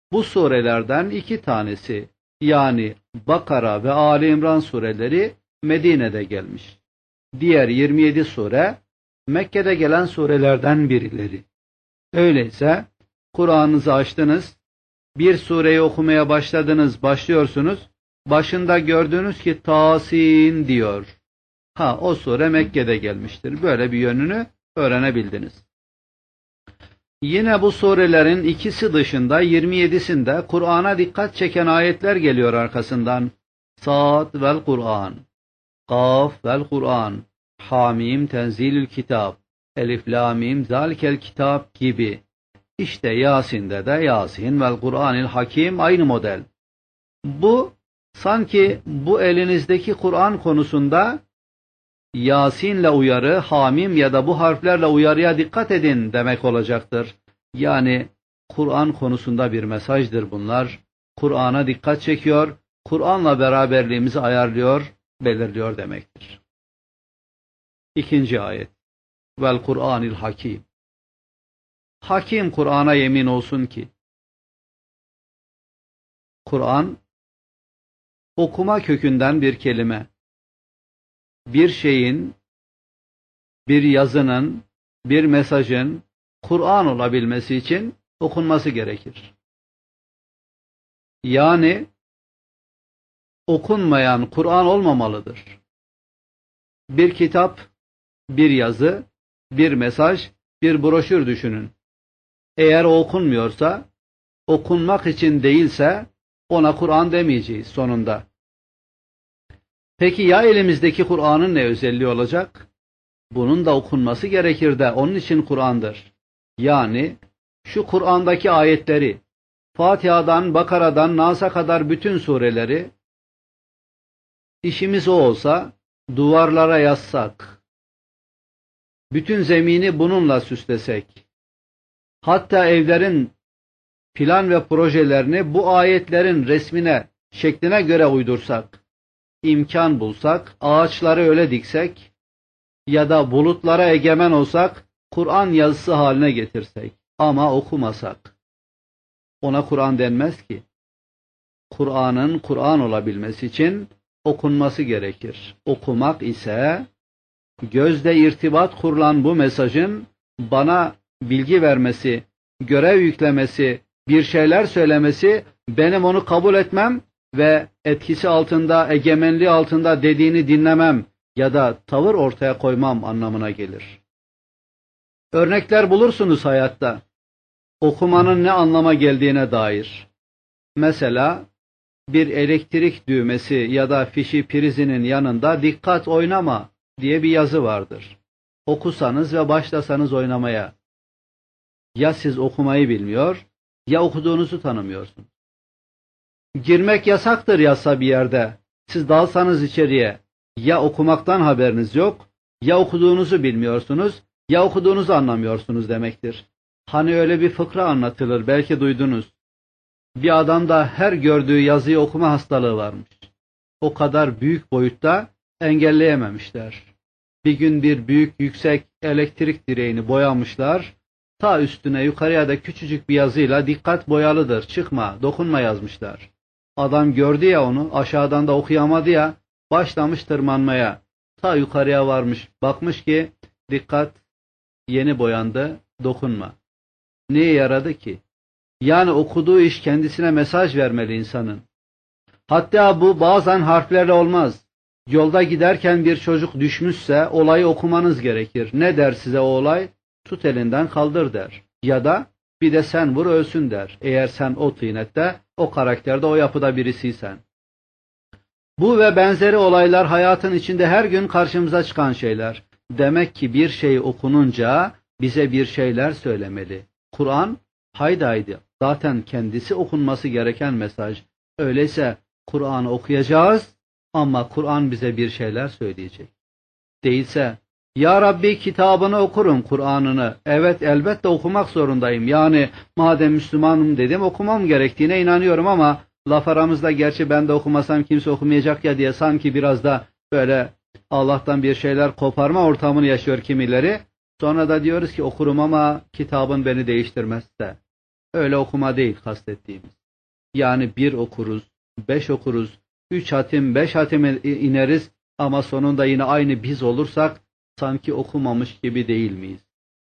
Speaker 1: Bu surelerden iki tanesi, yani Bakara ve Ali İmran sureleri Medine'de gelmiş. Diğer yirmi yedi sure Mekke'de gelen surelerden birileri. Öyleyse Kur'an'ınızı açtınız, bir sureyi okumaya başladınız, başlıyorsunuz, başında gördüğünüz ki Tasin diyor. Ha, o sure Mekke'de gelmiştir. Böyle bir yönünü öğrenebildiniz. Yine bu surelerin ikisi dışında yirmi yedisinde Kur'an'a dikkat çeken ayetler geliyor arkasından. Sad vel Kur'an, Kaf vel Kur'an, Hamim tenzilül kitap, Elif la mim zalikel kitap gibi. İşte Yasin'de de Yasin vel Kur'anil Hakim aynı model. Bu sanki bu elinizdeki Kur'an konusunda Yasin'le uyarı, Hamim ya da bu harflerle uyarıya dikkat edin demek olacaktır. Yani Kur'an konusunda bir mesajdır bunlar. Kur'an'a dikkat çekiyor, Kur'an'la beraberliğimizi ayarlıyor, belirliyor demektir. İkinci ayet. Vel Kur'anil Hakim. Hakim Kur'an'a yemin olsun ki, Kur'an, okuma kökünden bir kelime. Bir şeyin, bir yazının, bir mesajın Kur'an olabilmesi için okunması gerekir. Yani okunmayan Kur'an olmamalıdır. Bir kitap, bir yazı, bir mesaj, bir broşür düşünün. Eğer o okunmuyorsa, okunmak için değilse ona Kur'an demeyeceğiz sonunda. Peki ya elimizdeki Kur'an'ın ne özelliği olacak? Bunun da okunması gerekir de onun için Kur'an'dır. Yani şu Kur'an'daki ayetleri, Fatiha'dan, Bakara'dan, Nas'a kadar bütün sureleri, işimiz o olsa, duvarlara yazsak, bütün zemini bununla süslesek, hatta evlerin plan ve projelerini bu ayetlerin resmine, şekline göre uydursak, imkan bulsak, ağaçları öyle diksek ya da bulutlara egemen olsak, Kur'an yazısı haline getirsek ama okumasak, ona Kur'an denmez ki. Kur'an'ın Kur'an olabilmesi için okunması gerekir. Okumak ise gözle irtibat kurulan bu mesajın bana bilgi vermesi, görev yüklemesi, bir şeyler söylemesi, benim onu kabul etmem ve etkisi altında, egemenliği altında dediğini dinlemem ya da tavır ortaya koymam anlamına gelir. Örnekler bulursunuz hayatta, okumanın ne anlama geldiğine dair. Mesela bir elektrik düğmesi ya da fişi prizinin yanında dikkat oynama diye bir yazı vardır. Okusanız ve başlasanız oynamaya. Ya siz okumayı bilmiyor, ya okuduğunuzu tanımıyorsunuz. Girmek yasaktır yazsa bir yerde. Siz dalsanız içeriye, ya okumaktan haberiniz yok, ya okuduğunuzu bilmiyorsunuz, ya okuduğunuzu anlamıyorsunuz demektir. Hani öyle bir fıkra anlatılır, belki duydunuz. Bir adamda her gördüğü yazıyı okuma hastalığı varmış. O kadar büyük boyutta engelleyememişler. Bir gün bir büyük yüksek elektrik direğini boyamışlar. Ta üstüne yukarıya da küçücük bir yazıyla dikkat boyalıdır, çıkma, dokunma yazmışlar. Adam gördü ya onu, aşağıdan da okuyamadı ya, başlamış tırmanmaya. Ta yukarıya varmış, bakmış ki dikkat yeni boyandı, dokunma. Neye yaradı ki? Yani okuduğu iş kendisine mesaj vermeli insanın. Hatta bu bazen harflerle olmaz. Yolda giderken bir çocuk düşmüşse olayı okumanız gerekir. Ne der size o olay? Tut elinden kaldır der. Ya da bir de sen vur ölsün der. Eğer sen o tıynette, o karakterde, o yapıda birisiysen. Bu ve benzeri olaylar hayatın içinde her gün karşımıza çıkan şeyler. Demek ki bir şey okununca bize bir şeyler söylemeli. Kur'an haydi haydi zaten kendisi okunması gereken mesaj. Öyleyse Kur'an'ı okuyacağız ama Kur'an bize bir şeyler söyleyecek. Değilse ya Rabbi kitabını okurum, Kur'an'ını. Evet, elbette okumak zorundayım. Yani madem Müslümanım dedim, okumam gerektiğine inanıyorum ama laf aramızda, gerçi ben de okumasam kimse okumayacak ya diye sanki biraz da böyle Allah'tan bir şeyler koparma ortamını yaşıyor kimileri. Sonra da diyoruz ki okurum ama kitabın beni değiştirmezse. Öyle okuma değil kastettiğimiz. Yani bir okuruz, beş okuruz, üç hatim, beş hatim ineriz ama sonunda yine aynı biz olursak sanki okumamış gibi değil miyiz?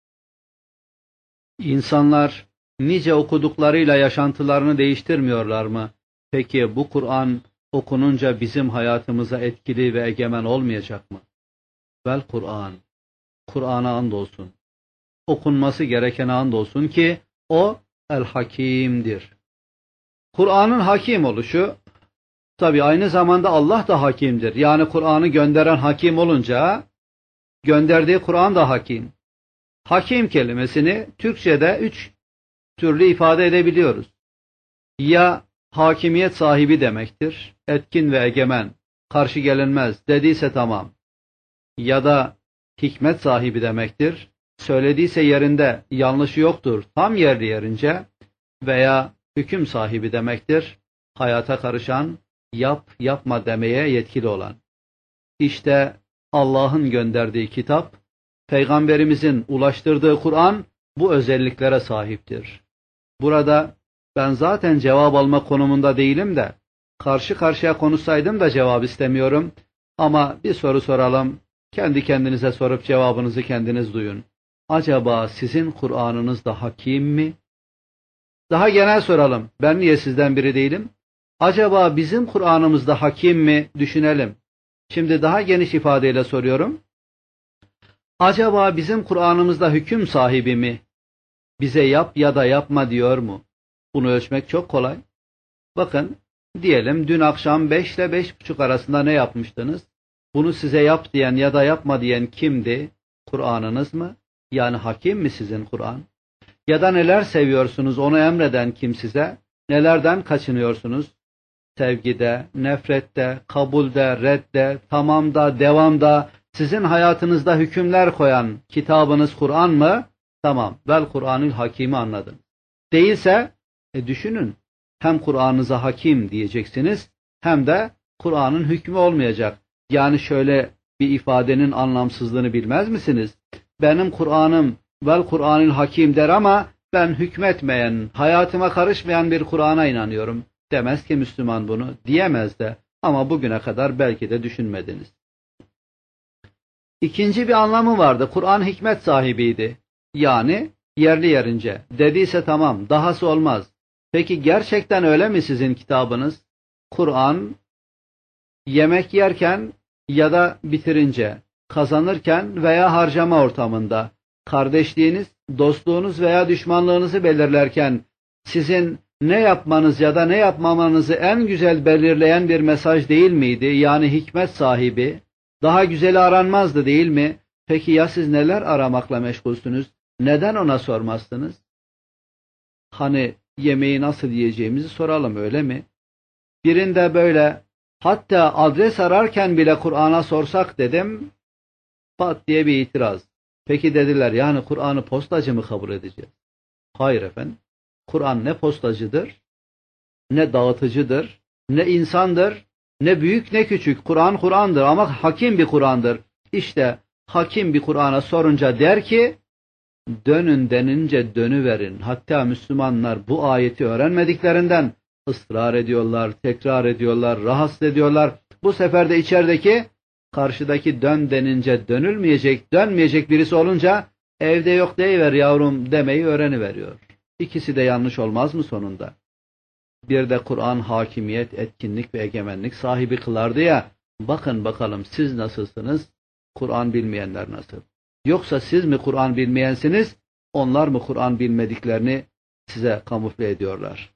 Speaker 1: İnsanlar nice okuduklarıyla yaşantılarını değiştirmiyorlar mı? Peki bu Kur'an okununca bizim hayatımıza etkili ve egemen olmayacak mı? Vel Kur'an, Kur'an'a andolsun. Okunması gerekene andolsun ki o el-Hakim'dir. Kur'an'ın hakim oluşu, tabi aynı zamanda Allah da hakimdir. Yani Kur'an'ı gönderen hakim olunca, gönderdiği Kur'an da hakim. Hakim kelimesini Türkçe'de üç türlü ifade edebiliyoruz. Ya hakimiyet sahibi demektir, etkin ve egemen, karşı gelinmez, dediyse tamam. Ya da hikmet sahibi demektir, söylediyse yerinde, yanlışı yoktur, tam yerli yerince. Veya hüküm sahibi demektir, hayata karışan, yap, yapma demeye yetkili olan. İşte Allah'ın gönderdiği kitap, Peygamberimizin ulaştırdığı Kur'an bu özelliklere sahiptir. Burada ben zaten cevap alma konumunda değilim de, karşı karşıya konuşsaydım da cevap istemiyorum. Ama bir soru soralım, kendi kendinize sorup cevabınızı kendiniz duyun. Acaba sizin Kur'an'ınız da hakim mi? Daha genel soralım, ben niye sizden biri değilim? Acaba bizim Kur'an'ımız da hakim mi? Düşünelim. Şimdi daha geniş ifadeyle soruyorum. Acaba bizim Kur'an'ımızda hüküm sahibi mi? Bize yap ya da yapma diyor mu? Bunu ölçmek çok kolay. Bakın, diyelim dün akşam beş ile beş buçuk arasında ne yapmıştınız? Bunu size yap diyen ya da yapma diyen kimdi? Kur'an'ınız mı? Yani hakim mi sizin Kur'an? Ya da neler seviyorsunuz, onu emreden kim size? Nelerden kaçınıyorsunuz? Sevgide, nefrette, kabulde, redde, tamamda, devamda, sizin hayatınızda hükümler koyan kitabınız Kur'an mı? Tamam, vel Kur'an'ül Hakim'i anladın. Değilse, e düşünün, hem Kur'an'ınıza hakim diyeceksiniz, hem de Kur'an'ın hükmü olmayacak. Yani şöyle bir ifadenin anlamsızlığını bilmez misiniz? Benim Kur'an'ım vel Kur'an'ül Hakim der ama ben hükmetmeyen, hayatıma karışmayan bir Kur'an'a inanıyorum. Demez ki Müslüman bunu, diyemez de. Ama bugüne kadar belki de düşünmediniz. İkinci bir anlamı vardı. Kur'an hikmet sahibiydi. Yani yerli yerince. Dediyse tamam, dahası olmaz. Peki gerçekten öyle mi sizin kitabınız? Kur'an yemek yerken ya da bitirince, kazanırken veya harcama ortamında, kardeşliğiniz, dostluğunuz veya düşmanlığınızı belirlerken sizin ne yapmanız ya da ne yapmamanızı en güzel belirleyen bir mesaj değil miydi? Yani hikmet sahibi, daha güzeli aranmazdı değil mi? Peki ya siz neler aramakla meşgulsünüz? Neden ona sormazsınız? Hani yemeği nasıl yiyeceğimizi soralım, öyle mi? Birinde böyle, hatta adres ararken bile Kur'an'a sorsak dedim, pat diye bir itiraz. Peki dediler, yani Kur'an'ı postacı mı kabul edeceğiz? Hayır efendim. Kur'an ne postacıdır, ne dağıtıcıdır, ne insandır, ne büyük ne küçük. Kur'an Kur'an'dır ama hakim bir Kur'an'dır. İşte hakim bir Kur'an'a sorunca der ki, dönün denince dönüverin. Hatta Müslümanlar bu ayeti öğrenmediklerinden ısrar ediyorlar, tekrar ediyorlar, rahatsız ediyorlar. Bu sefer de içerideki, karşıdaki dön denince dönülmeyecek, dönmeyecek birisi olunca evde yok deyiver yavrum demeyi öğreniveriyor. İkisi de yanlış olmaz mı sonunda? Bir de Kur'an hakimiyet, etkinlik ve egemenlik sahibi kılardı ya, bakın bakalım siz nasılsınız, Kur'an bilmeyenler nasıl? Yoksa siz mi Kur'an bilmeyensiniz, onlar mı Kur'an bilmediklerini size kamufle ediyorlar?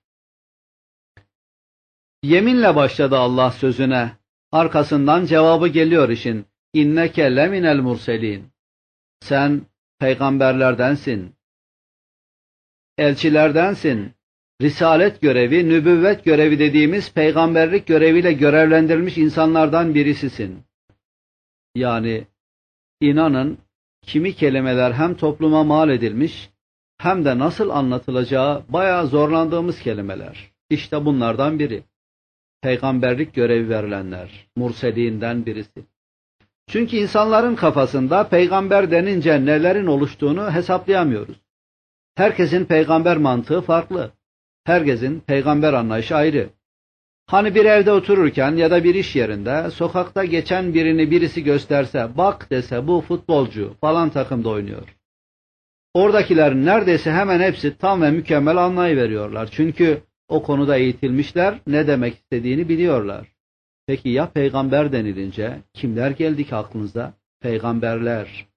Speaker 1: Yeminle başladı Allah sözüne, arkasından cevabı geliyor işin. İnneke leminel murselin. Sen peygamberlerdensin, elçilerdensin. Risalet görevi, nübüvvet görevi dediğimiz peygamberlik göreviyle görevlendirilmiş insanlardan birisisin. Yani inanın, kimi kelimeler hem topluma mal edilmiş, hem de nasıl anlatılacağı bayağı zorlandığımız kelimeler. İşte bunlardan biri. Peygamberlik görevi verilenler, murseliğinden birisi. Çünkü insanların kafasında peygamber denince nelerin oluştuğunu hesaplayamıyoruz. Herkesin peygamber mantığı farklı. Herkesin peygamber anlayışı ayrı. Hani bir evde otururken ya da bir iş yerinde sokakta geçen birini birisi gösterse, bak dese bu futbolcu falan takımda oynuyor. Oradakilerin neredeyse hemen hepsi tam ve mükemmel anlayıveriyorlar. Çünkü o konuda eğitilmişler, ne demek istediğini biliyorlar. Peki ya peygamber denilince kimler geldi ki aklınıza? Peygamberler.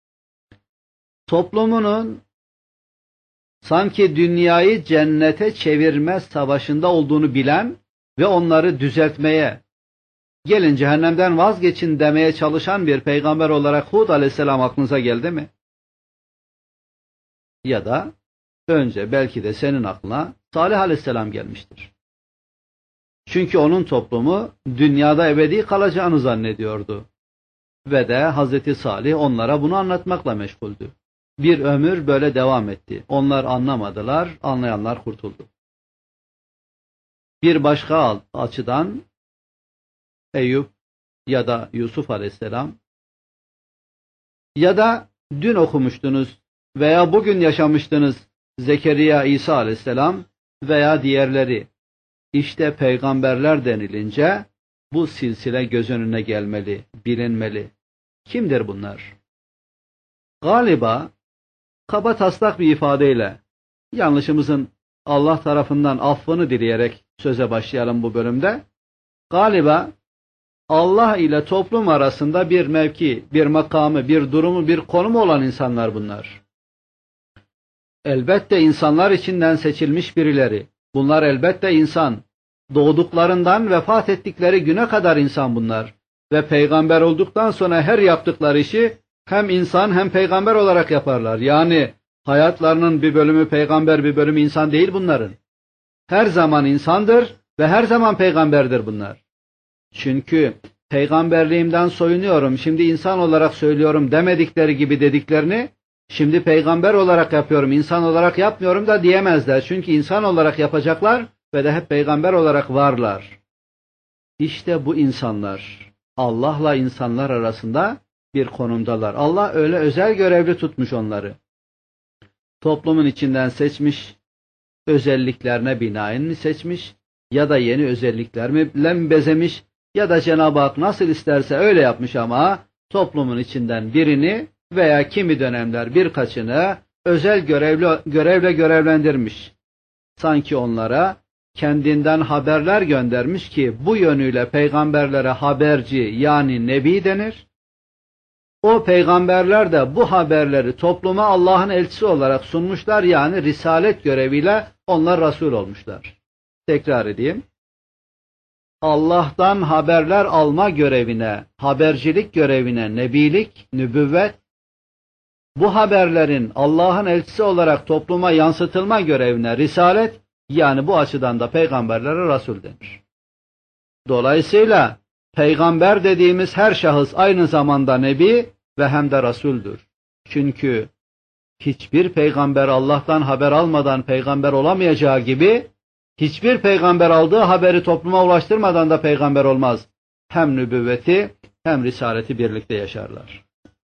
Speaker 1: Toplumunun sanki dünyayı cennete çevirme savaşında olduğunu bilen ve onları düzeltmeye, gelin cehennemden vazgeçin demeye çalışan bir peygamber olarak Hud aleyhisselam aklınıza geldi mi? Ya da önce belki de senin aklına Salih aleyhisselam gelmiştir. Çünkü onun toplumu dünyada ebedi kalacağını zannediyordu. Ve de Hazreti Salih onlara bunu anlatmakla meşguldü. Bir ömür böyle devam etti. Onlar anlamadılar, anlayanlar kurtuldu. Bir başka açıdan Eyüp ya da Yusuf aleyhisselam ya da dün okumuştunuz veya bugün yaşamıştınız Zekeriya İsa aleyhisselam veya diğerleri. İşte peygamberler denilince bu silsile göz önüne gelmeli, bilinmeli. Kimdir bunlar? Galiba kaba taslak bir ifadeyle, yanlışımızın Allah tarafından affını dileyerek söze başlayalım bu bölümde. Galiba Allah ile toplum arasında bir mevki, bir makamı, bir durumu, bir konumu olan insanlar bunlar. Elbette insanlar içinden seçilmiş birileri. Bunlar elbette insan. Doğduklarından vefat ettikleri güne kadar insan bunlar. Ve peygamber olduktan sonra her yaptıkları işi hem insan hem peygamber olarak yaparlar. Yani hayatlarının bir bölümü peygamber, bir bölümü insan değil bunların. Her zaman insandır ve her zaman peygamberdir bunlar. Çünkü peygamberliğimden soyunuyorum, şimdi insan olarak söylüyorum demedikleri gibi dediklerini, şimdi peygamber olarak yapıyorum, insan olarak yapmıyorum da diyemezler. Çünkü insan olarak yapacaklar ve de hep peygamber olarak varlar. İşte bu insanlar Allah'la insanlar arasında bir konumdalar. Allah öyle özel görevli tutmuş onları. Toplumun içinden seçmiş, özelliklerine binaen mi seçmiş ya da yeni özelliklerle mi bezemiş ya da Cenab-ı Hak nasıl isterse öyle yapmış ama toplumun içinden birini veya kimi dönemler birkaçını özel görevli, görevle görevlendirmiş. Sanki onlara kendinden haberler göndermiş ki bu yönüyle peygamberlere haberci yani nebi denir. O peygamberler de bu haberleri topluma Allah'ın elçisi olarak sunmuşlar, yani risalet göreviyle onlar Resul olmuşlar. Tekrar edeyim. Allah'tan haberler alma görevine, habercilik görevine nebilik, nübüvvet, bu haberlerin Allah'ın elçisi olarak topluma yansıtılma görevine risalet, yani bu açıdan da peygamberlere Resul denir. Dolayısıyla peygamber dediğimiz her şahıs aynı zamanda nebi ve hem de Resul'dür. Çünkü hiçbir peygamber Allah'tan haber almadan peygamber olamayacağı gibi, hiçbir peygamber aldığı haberi topluma ulaştırmadan da peygamber olmaz. Hem nübüvveti hem risaleti birlikte yaşarlar.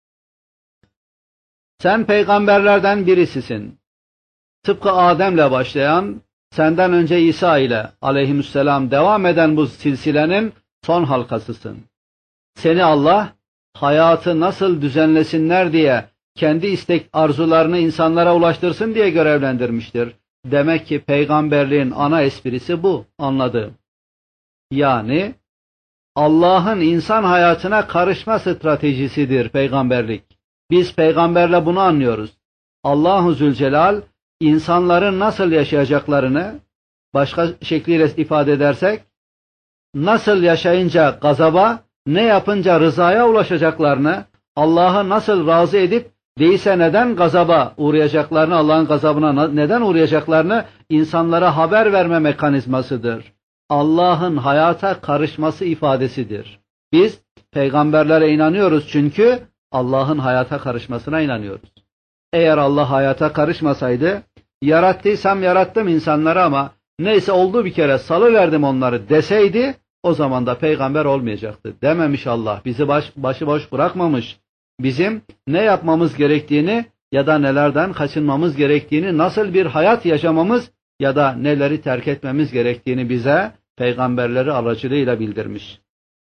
Speaker 1: Sen peygamberlerden birisisin. Tıpkı Adem'le başlayan, senden önce İsa ile aleyhisselam devam eden bu silsilenin son halkasısın. Seni Allah, hayatı nasıl düzenlesinler diye, kendi istek arzularını insanlara ulaştırsın diye görevlendirmiştir. Demek ki peygamberliğin ana esprisi bu, anladığım. Yani Allah'ın insan hayatına karışma stratejisidir peygamberlik. Biz peygamberle bunu anlıyoruz. Allah-u Zülcelal insanların nasıl yaşayacaklarını, başka şekliyle ifade edersek, nasıl yaşayınca gazaba, ne yapınca rızaya ulaşacaklarını, Allah'ı nasıl razı edip değilse neden gazaba uğrayacaklarını, Allah'ın gazabına neden uğrayacaklarını insanlara haber verme mekanizmasıdır. Allah'ın hayata karışması ifadesidir. Biz peygamberlere inanıyoruz çünkü Allah'ın hayata karışmasına inanıyoruz. Eğer Allah hayata karışmasaydı, yarattıysam yarattım insanları ama neyse oldu bir kere salıverdim onları deseydi, o zaman da peygamber olmayacaktı. Dememiş Allah, bizi baş, başıboş bırakmamış. Bizim ne yapmamız gerektiğini ya da nelerden kaçınmamız gerektiğini, nasıl bir hayat yaşamamız ya da neleri terk etmemiz gerektiğini bize peygamberleri aracılığıyla bildirmiş.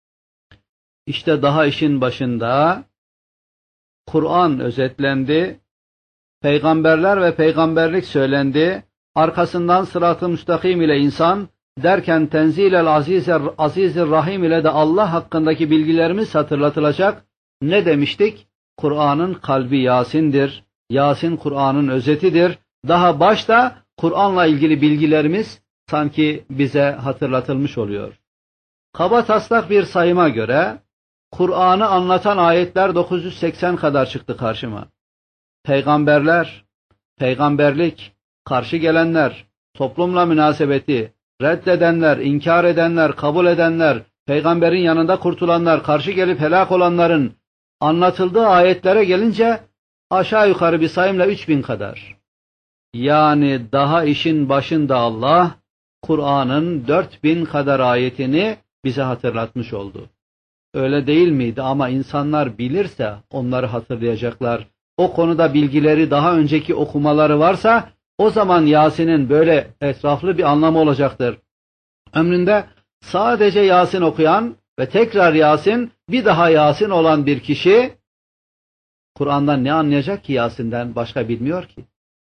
Speaker 1: İşte daha işin başında Kur'an özetlendi, peygamberler ve peygamberlik söylendi, arkasından sırat-ı müstakim ile insan derken tenzil-el aziz-i aziz-i rahim ile de Allah hakkındaki bilgilerimiz hatırlatılacak. Ne demiştik? Kur'an'ın kalbi Yasin'dir. Yasin Kur'an'ın özetidir. Daha başta Kur'an'la ilgili bilgilerimiz sanki bize hatırlatılmış oluyor. Kabataslak bir sayıma göre Kur'an'ı anlatan ayetler dokuz yüz seksen kadar çıktı karşıma. Peygamberler, peygamberlik, karşı gelenler, toplumla münasebeti, reddedenler, inkar edenler, kabul edenler, peygamberin yanında kurtulanlar, karşı gelip helak olanların anlatıldığı ayetlere gelince aşağı yukarı bir sayımla üç bin kadar. Yani daha işin başında Allah Kur'an'ın dört bin kadar ayetini bize hatırlatmış oldu. Öyle değil miydi? Ama insanlar bilirse onları hatırlayacaklar. O konuda bilgileri daha önceki okumaları varsa o zaman Yasin'in böyle etraflı bir anlamı olacaktır. Ömründe sadece Yasin okuyan ve tekrar Yasin, bir daha Yasin olan bir kişi Kur'an'dan ne anlayacak ki Yasin'den başka bilmiyor ki.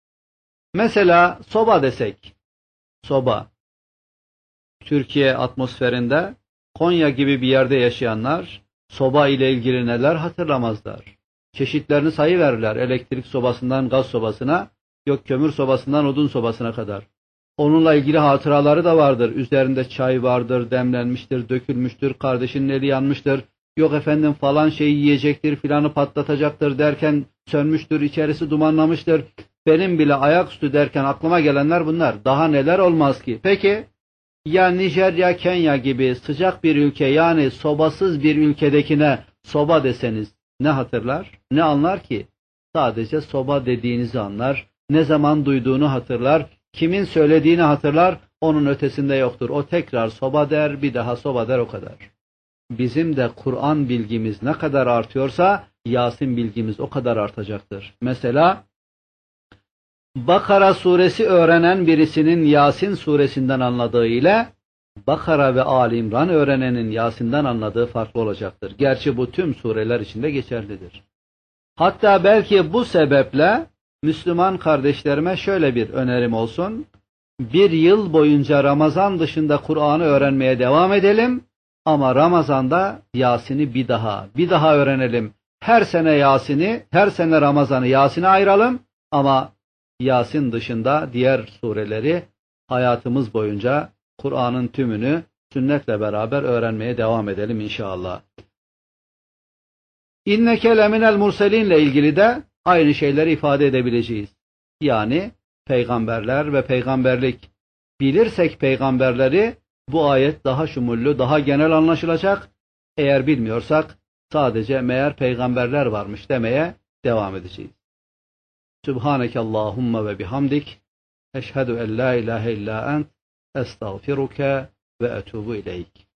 Speaker 1: Mesela soba desek, soba. Türkiye atmosferinde Konya gibi bir yerde yaşayanlar soba ile ilgili neler hatırlamazlar. Çeşitlerini sayıverirler, elektrik sobasından gaz sobasına, yok kömür sobasından odun sobasına kadar. Onunla ilgili hatıraları da vardır. Üzerinde çay vardır, demlenmiştir, dökülmüştür, kardeşinin eli yanmıştır. Yok efendim falan şeyi yiyecektir, filanı patlatacaktır derken sönmüştür, içerisi dumanlamıştır. Benim bile ayaküstü derken aklıma gelenler bunlar. Daha neler olmaz ki? Peki ya Nijerya, Kenya gibi sıcak bir ülke, yani sobasız bir ülkedekine soba deseniz ne hatırlar, ne anlar ki? Sadece soba dediğinizi anlar, ne zaman duyduğunu hatırlar, kimin söylediğini hatırlar, onun ötesinde yoktur. O tekrar soba der, bir daha soba der, o kadar. Bizim de Kur'an bilgimiz ne kadar artıyorsa Yasin bilgimiz o kadar artacaktır. Mesela Bakara suresi öğrenen birisinin Yasin suresinden anladığı ile Bakara ve Ali İmran öğrenenin Yasin'den anladığı farklı olacaktır. Gerçi bu tüm sureler içinde geçerlidir. Hatta belki bu sebeple Müslüman kardeşlerime şöyle bir önerim olsun. Bir yıl boyunca Ramazan dışında Kur'an'ı öğrenmeye devam edelim ama Ramazan'da Yasin'i bir daha, bir daha öğrenelim. Her sene Yasin'i, her sene Ramazan'ı Yasin'e ayıralım ama Yasin dışında diğer sureleri hayatımız boyunca Kur'an'ın tümünü sünnetle beraber öğrenmeye devam edelim inşallah. İnneke leminel murselin ile ilgili de aynı şeyleri ifade edebileceğiz. Yani peygamberler ve peygamberlik. Bilirsek peygamberleri bu ayet daha şumullü, daha genel anlaşılacak. Eğer bilmiyorsak sadece meğer peygamberler varmış demeye devam edeceğiz. Subhaneke Allahumma ve bihamdik. Eşhedü en la ilahe illa ent. Estağfiruke ve etubu ileyk.